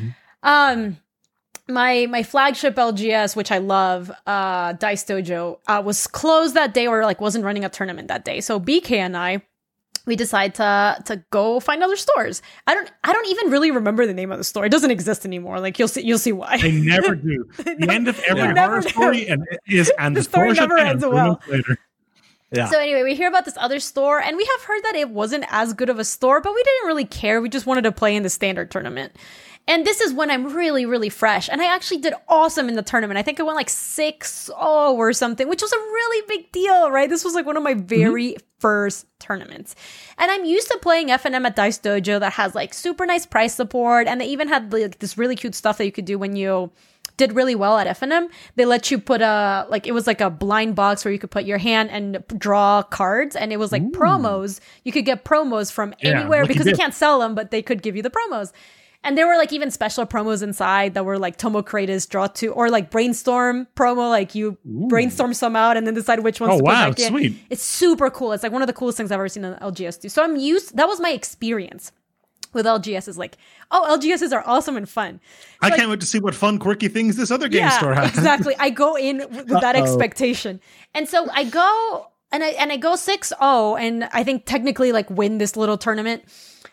my flagship LGS, which I love, Dice Dojo, was closed that day, or like wasn't running a tournament that day. So BK and we decided to go find other stores. I don't even really remember the name of the store. It doesn't exist anymore. Like you'll see why. They never do. The end of every horror story and the story never ends well. Later. Yeah. So anyway, we hear about this other store, and we have heard that it wasn't as good of a store, but we didn't really care. We just wanted to play in the standard tournament. And this is when I'm really, really fresh. And I actually did awesome in the tournament. I think I went like 6-0 or something, which was a really big deal, right? This was like one of my very first tournaments. And I'm used to playing FNM at Dice Dojo that has like super nice price support. And they even had like this really cute stuff that you could do when you did really well at FNM. They let you put it was like a blind box where you could put your hand and draw cards. And it was like promos. You could get promos from anywhere because you can't sell them, but they could give you the promos. And there were like even special promos inside that were like Tomo Creator's Draw 2 or like Brainstorm promo, like you brainstorm some out and then decide which ones to put back in. Sweet. It's super cool. It's like one of the coolest things I've ever seen on LGS do. So that was my experience with LGS is like, LGSs are awesome and fun. I can't wait to see what fun, quirky things this other game store has. Exactly. I go in with that expectation. And so I go and I go 6-0 and I think technically like win this little tournament.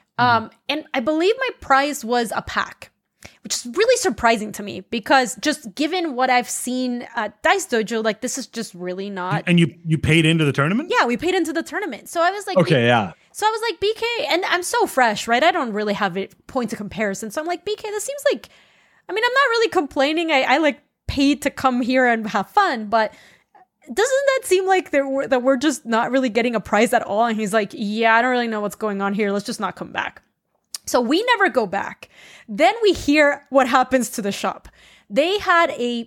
And I believe my prize was a pack, which is really surprising to me because just given what I've seen at Dice Dojo, like this is just really not. And you paid into the tournament? Yeah, we paid into the tournament. So I was like, okay, yeah. So I was like, BK, and I'm so fresh, right? I don't really have points of comparison. So I'm like, BK, this seems like, I mean, I'm not really complaining. I like paid to come here and have fun, but doesn't that seem like that we're just not really getting a prize at all? And he's like, yeah, I don't really know what's going on here. Let's just not come back. So we never go back. Then we hear what happens to the shop. They had a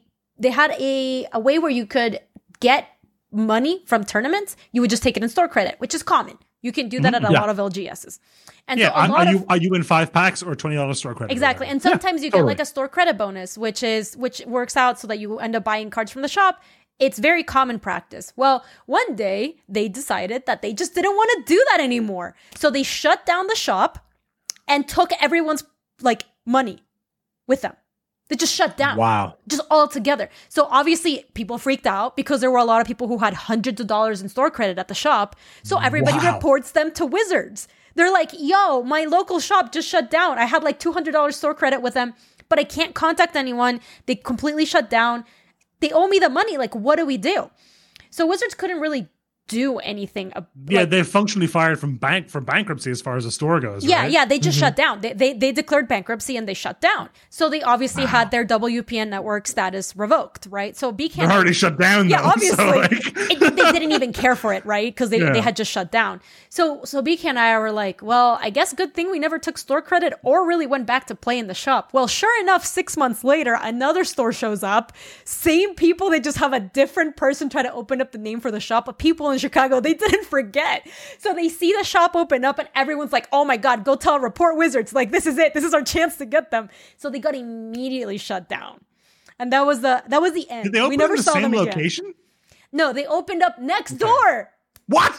way where you could get money from tournaments. You would just take it in store credit, which is common. You can do that at a lot of LGSs. And so are you in 5 packs or $20 store credit? Exactly. And sometimes you get like a store credit bonus, which works out so that you end up buying cards from the shop. It's very common practice. Well, one day they decided that they just didn't want to do that anymore. So they shut down the shop and took everyone's like money with them. They just shut down. Wow. Just all together. So obviously people freaked out because there were a lot of people who had hundreds of dollars in store credit at the shop. So everybody reports them to Wizards. They're like, yo, my local shop just shut down. I had like $200 store credit with them, but I can't contact anyone. They completely shut down. They owe me the money. Like, what do we do? So Wizards couldn't really do anything. They're functionally fired from bankruptcy as far as the store goes. Yeah, right? yeah, they just shut down. They declared bankruptcy and they shut down. So they obviously had their WPN network status revoked, right? So BK they're already shut down. Yeah, though, obviously so they didn't even care for it, right? Because they had just shut down. So BK and I were like, well, I guess good thing we never took store credit or really went back to play in the shop. Well, sure enough, 6 months later, another store shows up. Same people, they just have a different person try to open up the name for the shop. But people in Chicago, they didn't forget. So they see the shop open up and everyone's like, oh my God, go report Wizards. Like, this is it. This is our chance to get them. So they got immediately shut down. And that was the end. Did they open we never in the saw same them again. location? No, they opened up next door. What?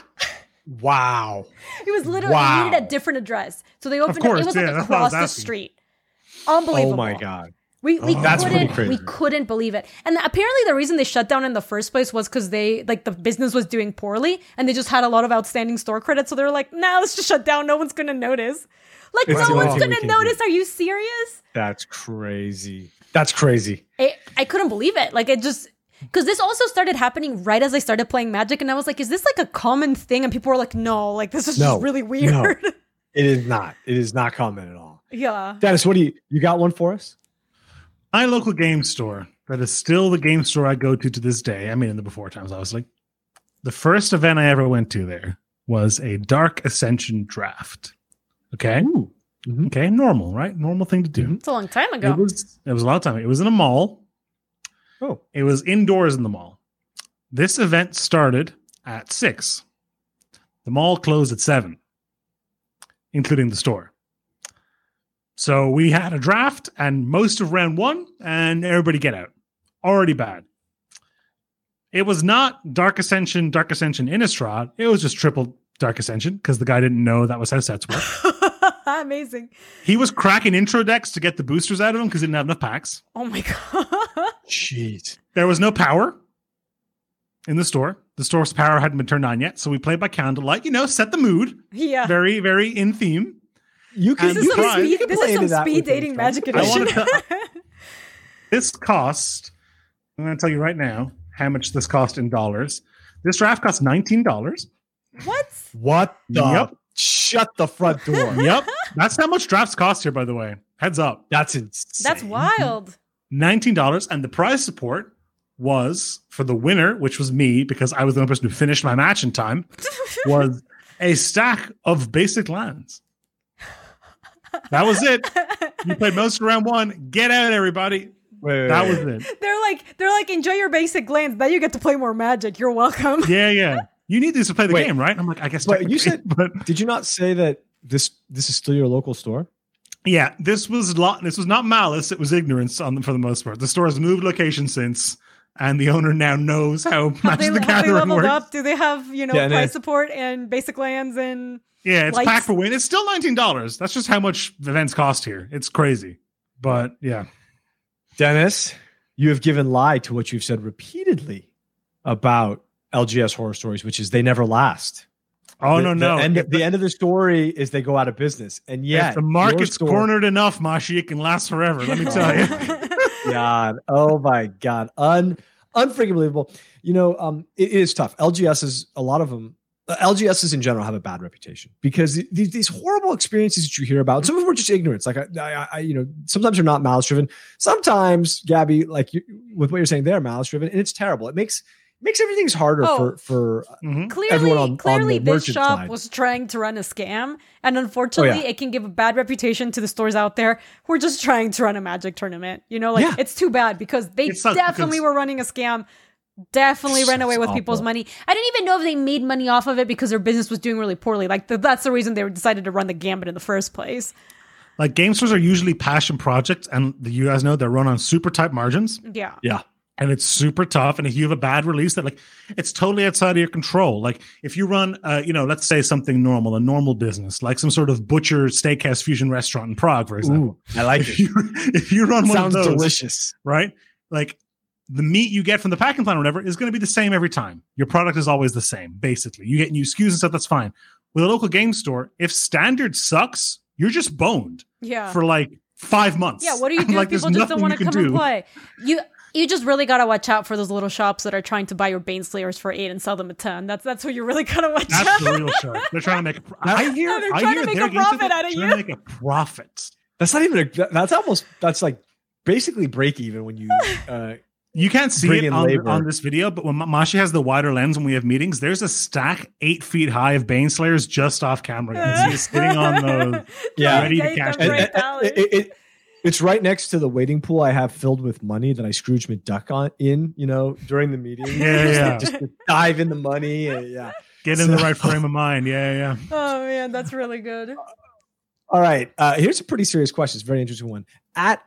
Wow. It was literally they needed a different address. So they opened it. It was like across the street. Unbelievable. Oh my God. We couldn't believe it. And apparently the reason they shut down in the first place was because the business was doing poorly and they just had a lot of outstanding store credit. So they were like, nah, let's just shut down. No one's going to notice. Like, no one's going to notice. Are you serious? That's crazy. That's crazy. I couldn't believe it. Like, it just... Because this also started happening right as I started playing Magic. And I was like, is this like a common thing? And people were like, no, like this is just really weird. No, it is not. It is not common at all. Yeah. Dennis, what you got one for us? My local game store, that is still the game store I go to this day. I mean, in the before times, I was like, the first event I ever went to there was a Dark Ascension draft. Okay. Mm-hmm. Okay. Normal, right? Normal thing to do. It's a long time ago. It was a long time. It was in a mall. Oh. It was indoors in the mall. This event started at 6. The mall closed at 7, including the store. So we had a draft and most of round 1 and everybody get out. Already bad. It was not Dark Ascension Innistrad. It was just triple Dark Ascension because the guy didn't know that was how sets work. Amazing. He was cracking intro decks to get the boosters out of them because he didn't have enough packs. Oh my God. Jeez. There was no power in the store. The store's power hadn't been turned on yet. So we played by candlelight, set the mood. Yeah. Very, very in theme. This is some speed dating Magic Edition. This cost, I'm going to tell you right now how much this cost in dollars. This draft cost $19. What the? Yep. Shut the front door. Yep. That's how much drafts cost here, by the way. Heads up. That's insane. That's wild. $19. And the prize support was for the winner, which was me, because I was the only person who finished my match in time, was a stack of basic lands. That was it. You played most of round 1. Get out, everybody. Wait. Was it. They're like, enjoy your basic lands. Now you get to play more Magic. You're welcome. Yeah. You need these to play the game, right? I'm like, I guess. But you said, did you not say that this is still your local store? Yeah, this was not malice. It was ignorance for the most part. The store has moved location since, and the owner now knows how Magic the Gathering works. Up? Do they have price support and basic lands and? Yeah, it's lights? pack for win. It's still $19. That's just how much events cost here. It's crazy, but yeah. Dennis, you have given lie to what you've said repeatedly about LGS horror stories, which is they never last. Oh, no. The end of the story is they go out of business. And yet, if the market's cornered enough, Mashi, it can last forever. Let me tell you. God. Oh, my God. Unfreaking believable. It is tough. LGSs, a lot of them, LGSs in general have a bad reputation because these horrible experiences that you hear about, some of them are just ignorance. Like I sometimes they're not malice driven. Sometimes, Gabby, like with what you're saying, they're malice driven, and it's terrible. It makes everything harder for everyone clearly on the this shop side. was trying to run a scam, and unfortunately, it can give a bad reputation to the stores out there who are just trying to run a Magic tournament. It's too bad because they definitely were running a scam. Definitely ran away with people's money. I didn't even know if they made money off of it because their business was doing really poorly. Like that's the reason they decided to run the gambit in the first place. Like game stores are usually passion projects, and you guys know they're run on super tight margins. Yeah. And it's super tough. And if you have a bad release that it's totally outside of your control. Like if you run, let's say something normal, a normal business, like some sort of butcher steakhouse fusion restaurant in Prague, for example. Ooh, I like it. If you run one of those, sounds delicious, right? Like the meat you get from the packing plant or whatever is going to be the same every time. Your product is always the same, basically. You get new SKUs and stuff, that's fine. With a local game store, if standard sucks, you're just boned for 5 months. Yeah, what do you do if people just don't want to come and play? You just really got to watch out for those little shops that are trying to buy your Baneslayers for 8 and sell them at 10. That's who you really got to watch out. That's the real shop. They're trying to make they're trying to make a profit out of you. Trying to make a profit. That's not even that's like basically break even when you you can't see it on this video, but when Mashi has the wider lens when we have meetings, there's a stack 8 feet high of Baneslayers just off camera. You can see it sitting on those, ready to cash. It's right next to the waiting pool I have filled with money that I Scrooge McDuck during the meeting. Just to dive in the money. Get in the right frame of mind. Yeah. Oh man, that's really good. All right. Here's a pretty serious question. It's a very interesting one. At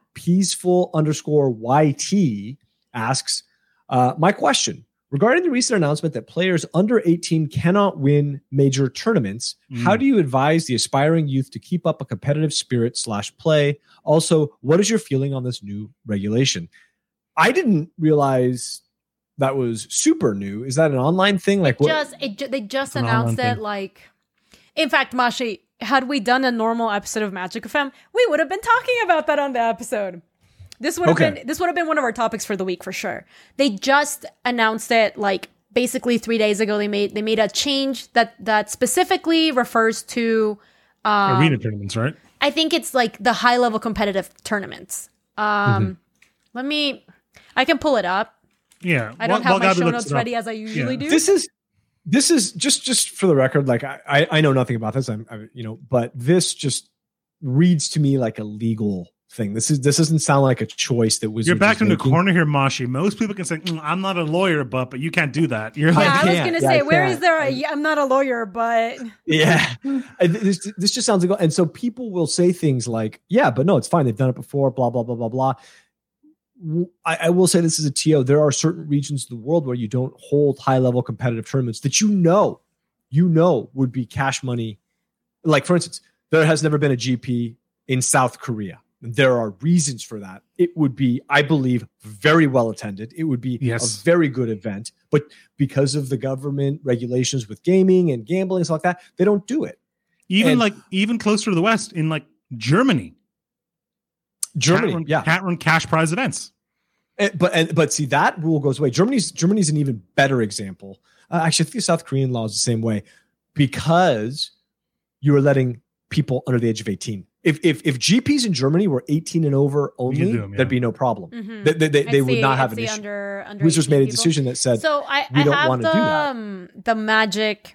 peaceful_YT asks, my question regarding the recent announcement that players under 18 cannot win major tournaments. How do you advise the aspiring youth to keep up a competitive spirit /play? Also, what is your feeling on this new regulation? I didn't realize that was super new. Is that an online thing? Like they just announced it. Like, in fact, Mashi, had we done a normal episode of Magic FM, we would have been talking about that on the episode. This would have been one of our topics for the week for sure. They just announced it basically 3 days ago. They made a change that specifically refers to arena tournaments, right? I think it's the high level competitive tournaments. I can pull it up. Yeah. I don't have my show notes ready as I usually do. This This is just for the record. Like I know nothing about this. But this just reads to me like a legal thing. This doesn't sound like a choice that was. You're back in the corner here, Mashi. Most people can say, "I'm not a lawyer, but you can't do that." You're like, I was going to say, where is there? I'm not a lawyer, but yeah, this just sounds like. And so people will say things like, "Yeah, but no, it's fine. They've done it before." Blah blah blah blah blah. I will say this is a TO. There are certain regions of the world where you don't hold high level competitive tournaments that you know would be cash money. Like for instance, there has never been a GP in South Korea. There are reasons for that. It would be, I believe, very well attended. It would be a very good event. But because of the government regulations with gaming and gambling and stuff like that, they don't do it. Even closer to the West, in like Germany, can't run cash prize events. But see, that rule goes away. Germany's an even better example. Actually, I think South Korean law is the same way, because you are letting people under the age of 18. If GPs in Germany were 18 and over only, there'd be no problem. Mm-hmm. They would not have an issue. Wizards made a decision that said, so we don't want to do that. The Magic,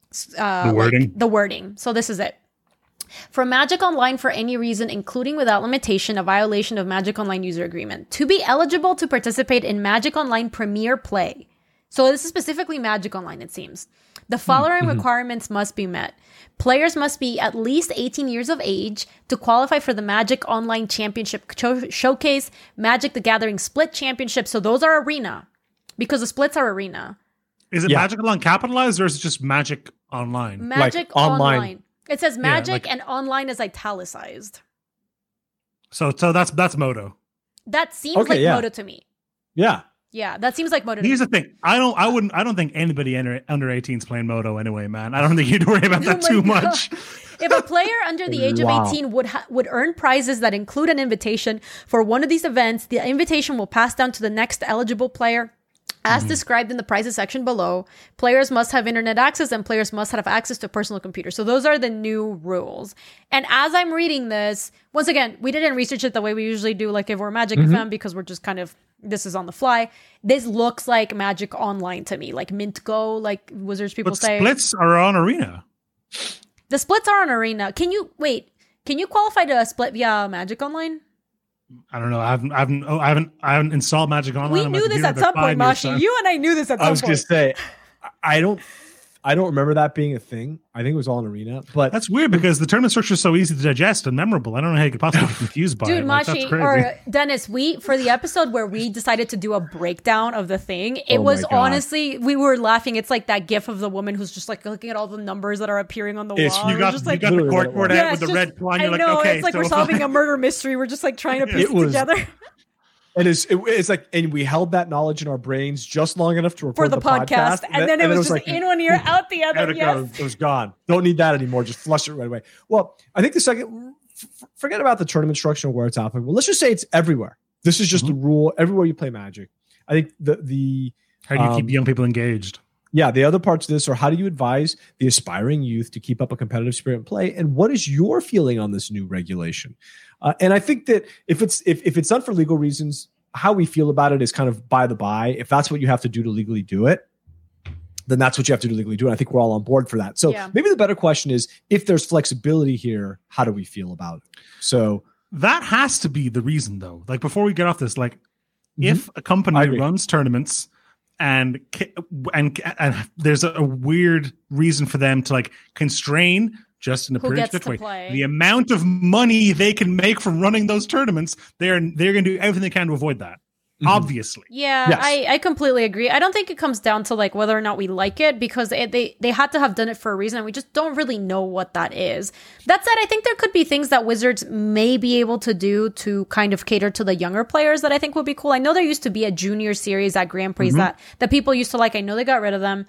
the wording. So this is it. For Magic Online, for any reason, including without limitation, a violation of Magic Online user agreement. To be eligible to participate in Magic Online Premier Play. So this is specifically Magic Online, it seems. The following requirements must be met. Players must be at least 18 years of age to qualify for the Magic Online Championship Showcase, Magic the Gathering Split Championship. So those are arena, because the splits are arena. Is it Magic Online capitalized, or is it just Magic Online? Magic like online. It says Magic and online is italicized. So that's Moto. That seems like Moto to me. Yeah. Yeah, that seems like Moto. Here's the thing. I don't think anybody under 18 is playing Moto anyway, man. I don't think you'd worry about that too much. If a player under the age of 18 would earn prizes that include an invitation for one of these events, the invitation will pass down to the next eligible player. As described in the prizes section below, players must have internet access and players must have access to a personal computer. So those are the new rules. And as I'm reading this, once again, we didn't research it the way we usually do, like if we're Magic FM, because we're just kind of, this is on the fly. This looks like Magic Online to me, like Mint Go, like Wizards people say. Splits are on Arena. The splits are on Arena. Can you qualify to a split via Magic Online? I don't know. I haven't installed Magic Online. We knew this at some point, Mashi. You and I knew this at some point. I was going to say, I don't remember that being a thing. I think it was all in Arena, but that's weird because the tournament structure is so easy to digest and memorable. I don't know how you could possibly be confused by it. Dude, Mashi or Dennis, for the episode where we decided to do a breakdown of the thing, it was honestly, we were laughing. It's like that gif of the woman who's just like looking at all the numbers that are appearing on the wall. You got the corkboard out with the red line. You're like, okay, it's like we're solving a murder mystery. We're just like trying to piece it together. And it's like, and we held that knowledge in our brains just long enough to record for the podcast. And then it was just like, in one ear, out the other. It was gone. Don't need that anymore. Just flush it right away. Well, I think the second, forget about the tournament structure and where it's applicable. Let's just say it's everywhere. This is just the rule. Everywhere you play Magic. I think the how do you keep young people engaged? Yeah, the other parts of this are how do you advise the aspiring youth to keep up a competitive spirit in play, and what is your feeling on this new regulation? And I think that if it's done for legal reasons, how we feel about it is kind of by the by. If that's what you have to do to legally do it, then that's what you have to do to legally do it. I think we're all on board for that. So maybe the better question is, if there's flexibility here, how do we feel about it? So that has to be the reason, though. Like before we get off this, like if a company runs tournaments and there's a weird reason for them to like constrain just in a predictive way the amount of money they can make from running those tournaments, they're going to do everything they can to avoid that. Obviously. Yeah, yes. I completely agree. I don't think it comes down to like whether or not we like it, because they had to have done it for a reason, and we just don't really know what that is. That said, I think there could be things that Wizards may be able to do to kind of cater to the younger players that I think would be cool. I know there used to be a junior series at Grand Prix that people used to like. I know they got rid of them.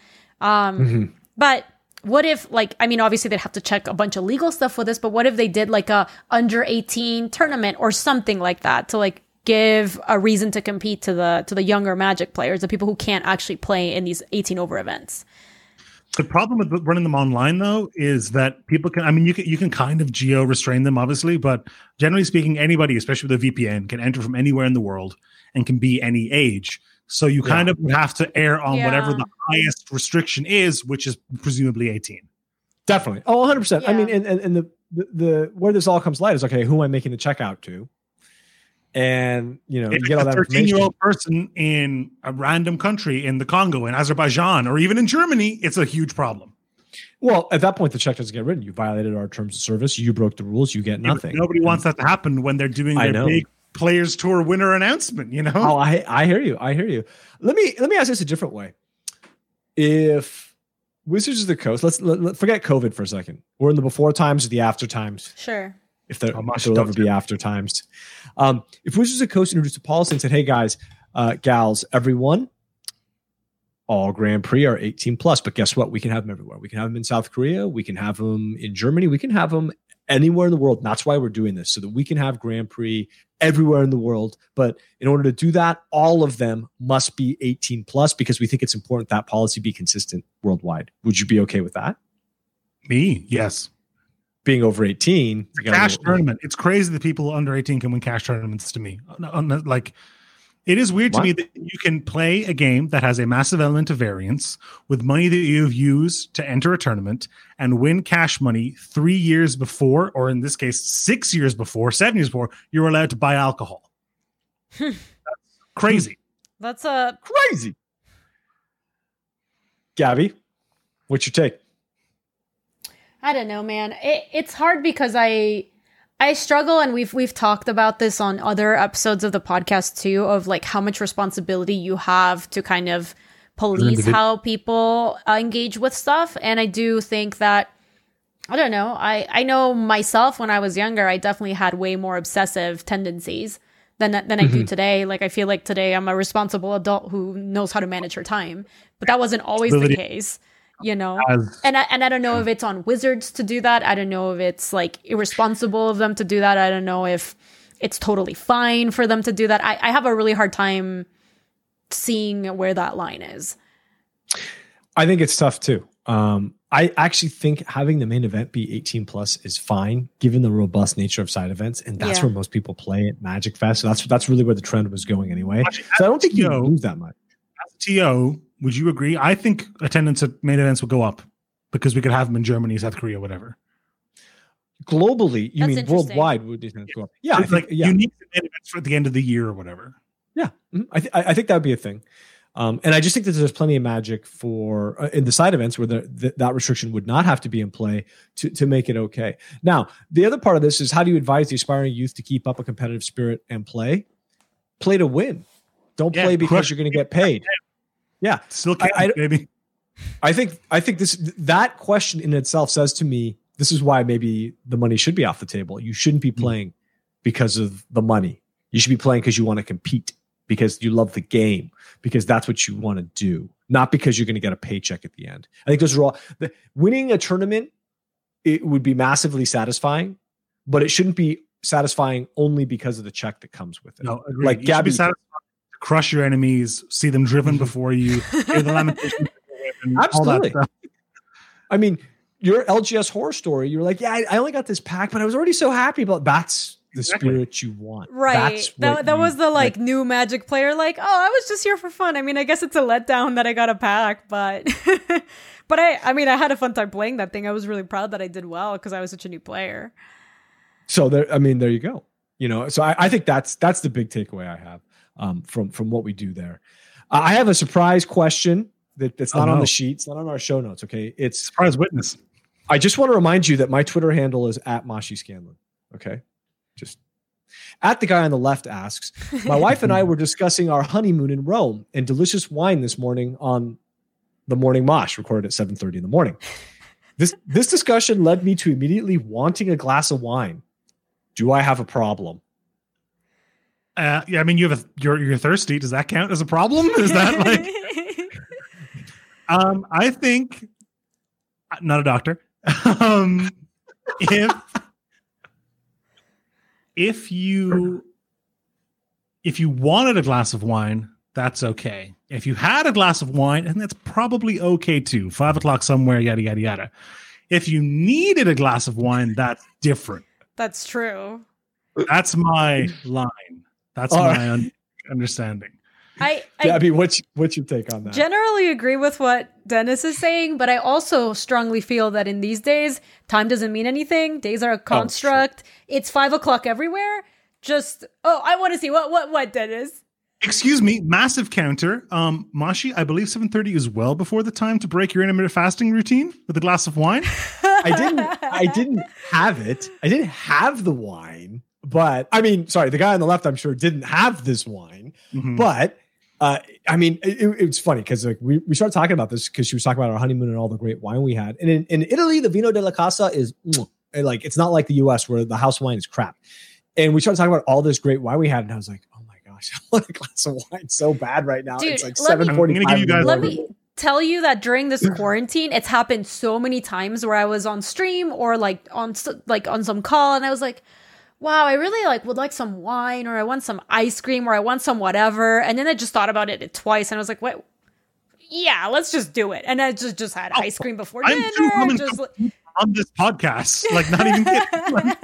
But what if, like, I mean, obviously they'd have to check a bunch of legal stuff with this, but what if they did like a under 18 tournament or something like that to like give a reason to compete to the younger Magic players, the people who can't actually play in these 18 over events? The problem with running them online, though, is that people can, I mean, you can kind of geo restrain them, obviously, but generally speaking, anybody, especially with a VPN, can enter from anywhere in the world and can be any age. So you kind of would have to err on whatever the highest restriction is, which is presumably 18. Definitely. Oh, 100%. Yeah. I mean, and the where this all comes light is, okay, who am I making the check out to? And, you get all that 13-year-old person in a random country in the Congo, in Azerbaijan, or even in Germany, it's a huge problem. Well, at that point, the check doesn't get written. You violated our terms of service. You broke the rules. You get nothing. Nobody wants that to happen when they're doing their big Players Tour winner announcement, Oh, I hear you. Let me ask this a different way. If Wizards of the Coast, let's forget COVID for a second. We're in the before times or the after times. Sure. If there'll ever be after times. If Wizards of the Coast introduced a policy and said, hey guys, gals, everyone, all Grand Prix are 18 plus, but guess what? We can have them everywhere. We can have them in South Korea. We can have them in Germany. We can have them anywhere in the world. And that's why we're doing this, so that we can have Grand Prix everywhere in the world. But in order to do that, all of them must be 18 plus, because we think it's important that policy be consistent worldwide. Would you be okay with that? Me? Yes. Being over 18. Cash tournament. It's crazy that people under 18 can win cash tournaments to me. Like, it is weird to me that you can play a game that has a massive element of variance with money that you've used to enter a tournament and win cash money 3 years before, or in this case, 6 years before, 7 years before, you're allowed to buy alcohol. That's crazy. That's crazy. Gabby, what's your take? I don't know, man. It's hard because I struggle, and we've talked about this on other episodes of the podcast too, of like how much responsibility you have to kind of police how people engage with stuff. And I do think that, I don't know, I know myself when I was younger, I definitely had way more obsessive tendencies than I do today. Like, I feel like today I'm a responsible adult who knows how to manage her time, but that wasn't always the case. And I don't know if it's on Wizards to do that. I don't know if it's like irresponsible of them to do that. I don't know if it's totally fine for them to do that. I have a really hard time seeing where that line is. I think it's tough too. I actually think having the main event be 18 plus is fine, given the robust nature of side events, and that's where most people play at Magic Fest. So that's really where the trend was going anyway. So I don't think you lose that much. As TO, would you agree? I think attendance at main events would go up because we could have them in Germany, South Korea, whatever. Globally, you mean worldwide? Would attendance go up? Yeah, it's like unique main events for the end of the year or whatever. Yeah, I think that would be a thing. And I just think that there's plenty of Magic for in the side events where that restriction would not have to be in play to make it okay. Now, the other part of this is, how do you advise the aspiring youth to keep up a competitive spirit and play? Play to win. Don't play because you're going to get paid. Yeah, still can't, baby. I think that question in itself says to me, this is why maybe the money should be off the table. You shouldn't be playing because of the money. You should be playing because you want to compete, because you love the game, because that's what you want to do, not because you're going to get a paycheck at the end. I think those are all. Winning a tournament, it would be massively satisfying, but it shouldn't be satisfying only because of the check that comes with it. No, agreed. Like Gabby, crush your enemies, see them driven before you, hear the lamentations. Absolutely. I mean, your LGS horror story, you were like, yeah, I only got this pack, but I was already so happy about that's the spirit you want. Right. That was the like new Magic player, like, oh, I was just here for fun. I mean, I guess it's a letdown that I got a pack, but but I mean, I had a fun time playing that thing. I was really proud that I did well because I was such a new player. So there you go. So I think that's the big takeaway I have from what we do there. I have a surprise question that's not on the sheet. It's not on our show notes. Okay. It's surprise witness. I just want to remind you that my Twitter handle is @MashiScanlin. Okay. Just at the guy on the left asks, my wife and I were discussing our honeymoon in Rome and delicious wine this morning on the Morning Mosh, recorded at 7:30 in the morning. This discussion led me to immediately wanting a glass of wine. Do I have a problem? Yeah, I mean, you're thirsty. Does that count as a problem? Is that like? I think, not a doctor. If you wanted a glass of wine, that's okay. If you had a glass of wine, and that's probably okay too. 5 o'clock somewhere, yada yada yada. If you needed a glass of wine, that's different. That's true. That's my line. That's my understanding. Gabby, what's your take on that? Generally agree with what Dennis is saying, but I also strongly feel that in these days, time doesn't mean anything. Days are a construct. It's 5:00 everywhere. I want to see what Dennis. Excuse me, massive counter. Mashi, I believe 7:30 is well before the time to break your intermittent fasting routine with a glass of wine. I didn't have it. I didn't have the wine, but I mean, sorry, the guy on the left, I'm sure, didn't have this wine. Mm-hmm. But I mean, it's funny because like we started talking about this because she was talking about our honeymoon and all the great wine we had. And in Italy, the Vino della Casa is like, it's not like the US where the house wine is crap. And we started talking about all this great wine we had, and I was like, oh my gosh, I want a glass of wine so bad right now. Dude, it's like 7:45. Let me tell you that during this quarantine, it's happened so many times where I was on stream or like on some call, and I was like, wow, I really would like some wine, or I want some ice cream, or I want some whatever. And then I just thought about it twice, and I was like, wait, yeah, let's just do it. And I just had ice cream before dinner. On this podcast, like not even kidding.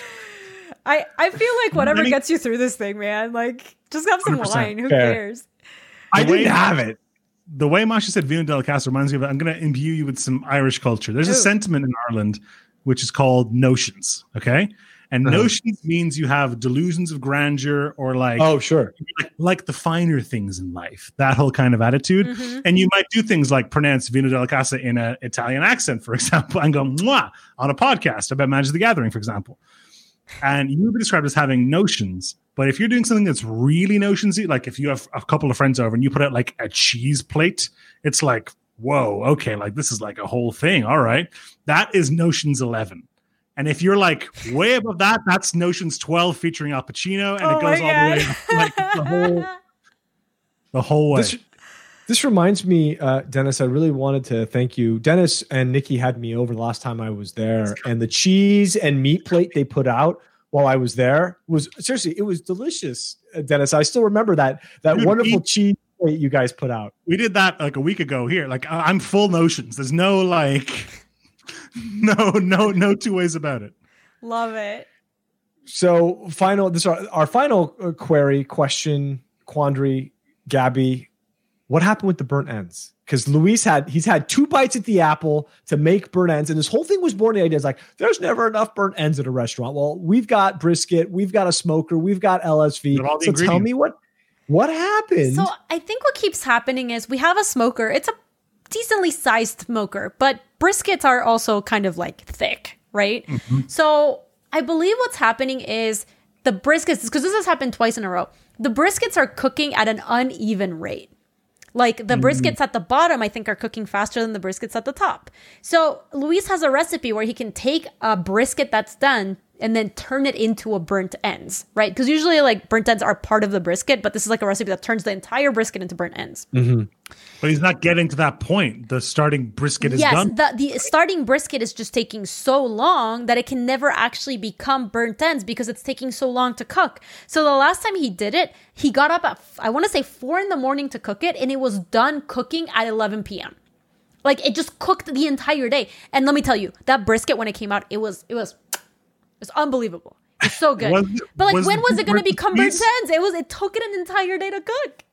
I feel like whatever gets you through this thing, man. Like, just have some wine. Who cares? I didn't have it. The way Masha said Vino della Casa reminds me of, I'm going to imbue you with some Irish culture. There's a sentiment in Ireland which is called notions, okay? And notions means you have delusions of grandeur, or like, oh, sure, like the finer things in life, that whole kind of attitude. Mm-hmm. And you might do things like pronounce Vino della Casa in an Italian accent, for example, and go mwah on a podcast about Magic the Gathering, for example. And you would be described as having notions. But if you're doing something that's really notionsy, like if you have a couple of friends over and you put out like a cheese plate, it's like, whoa, okay, like this is like a whole thing. All right. That is Notions 11. And if you're like way above that, that's Notions 12 featuring Al Pacino, and it goes all the way like the whole way. This reminds me, Dennis, I really wanted to thank you. Dennis and Nikki had me over the last time I was there, and the cheese and meat plate they put out while I was there was seriously, it was delicious, Dennis. I still remember that wonderful cheese plate you guys put out. We did that like a week ago here. Like I'm full Notions. There's no like, no two ways about it. Love it. So our final quandary, Gabby. What happened with the burnt ends? Because Luis he's had 2 bites at the apple to make burnt ends, and this whole thing was born the idea is like, there's never enough burnt ends at a restaurant. Well, we've got brisket, we've got a smoker, we've got LSV. So tell me what happened. So I think what keeps happening is we have a smoker. It's a decently sized smoker, but briskets are also kind of like thick, right? Mm-hmm. So I believe what's happening is the briskets, because this has happened twice in a row, the briskets are cooking at an uneven rate. Like the briskets at the bottom, I think, are cooking faster than the briskets at the top. So Luis has a recipe where he can take a brisket that's done and then turn it into a burnt ends, right? Because usually like burnt ends are part of the brisket, but this is like a recipe that turns the entire brisket into burnt ends. Mm-hmm. But he's not getting to that point. The starting brisket is done. Yes, the starting brisket is just taking so long that it can never actually become burnt ends because it's taking so long to cook. So the last time he did it, he got up at, I want to say 4 a.m. to cook it, and it was done cooking at 11 p.m. Like it just cooked the entire day. And let me tell you, that brisket, when it came out, it was unbelievable. It's so good. But like, when was it going to become burnt ends? It took it an entire day to cook.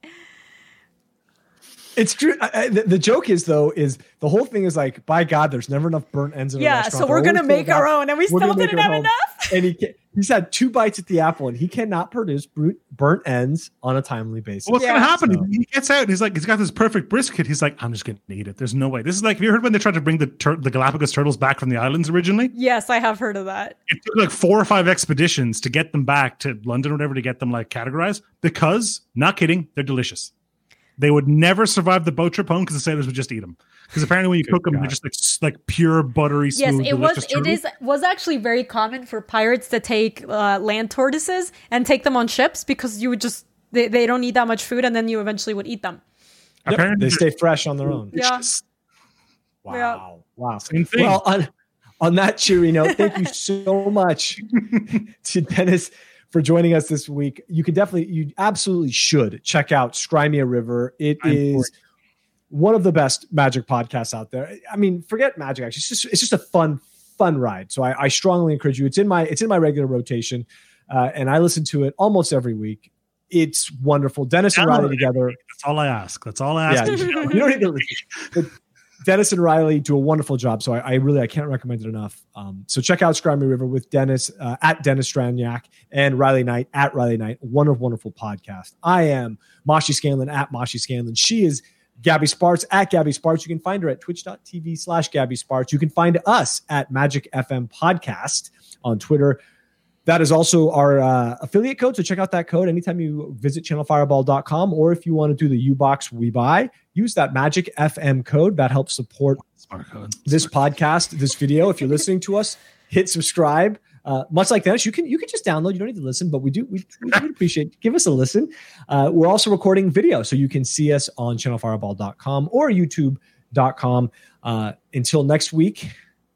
It's true. The joke is the whole thing is like, by God, there's never enough burnt ends in a restaurant. Yeah, so we're going to make our own, and we still didn't have enough. And he's had 2 bites at the apple, and he cannot produce burnt ends on a timely basis. What's going to happen? So. He gets out, and he's got this perfect brisket. He's like, I'm just going to eat it. There's no way. This is like, have you heard when they tried to bring the Galapagos turtles back from the islands originally? Yes, I have heard of that. It took like 4 or 5 expeditions to get them back to London or whatever to get them like categorized because, not kidding, they're delicious. They would never survive the boat trip home because the sailors would just eat them. Because apparently when you cook them, they're just like pure buttery smooth. Yes, it was actually very common for pirates to take land tortoises and take them on ships because you would just they don't need that much food, and then you eventually would eat them. Yep, they stay fresh on their own. Yeah. Wow. Same thing. Well, on that cheery note, thank you so much to Dennis for joining us this week. You absolutely should check out Scrymia River. It is one of the best Magic podcasts out there. I mean, forget Magic. Actually, it's just a fun ride. So I strongly encourage you. It's in my regular rotation, and I listen to it almost every week. it's wonderful. Dennis and Riley together. That's all I ask. That's all I ask. Yeah, you don't need to leave. But Dennis and Riley do a wonderful job. So I can't recommend it enough. So check out Scry Me River with Dennis at Dennis Straniak and Riley Knight at Riley Knight. Wonderful podcast. I am Mashi Scanlon at Mashi Scanlon. She is Gabby Sparks at Gabby Sparks. You can find her at twitch.tv/Gabby Sparks. You can find us at Magic FM Podcast on Twitter. That is also our affiliate code. So check out that code anytime you visit channelfireball.com, or if you want to do the U-Box we buy, use that Magic FM code. That helps support this podcast, this video. If you're listening to us, hit subscribe. Much like Dennis, you can just download. You don't need to listen, but we appreciate. Give us a listen. We're also recording video, so you can see us on channelfireball.com or youtube.com. Until next week,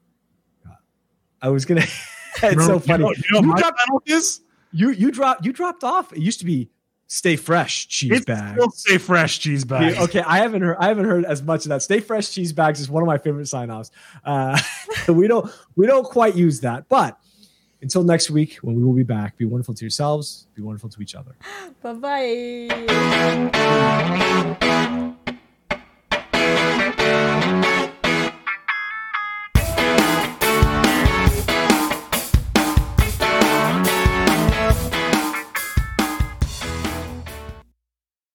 I was gonna. It's so funny. You dropped off. It used to be Stay Fresh cheese bags. Stay Fresh cheese bags. Okay, I haven't heard as much of that. Stay Fresh cheese bags is one of my favorite sign-offs. We don't quite use that, but until next week when we will be back, be wonderful to yourselves, be wonderful to each other. Bye-bye.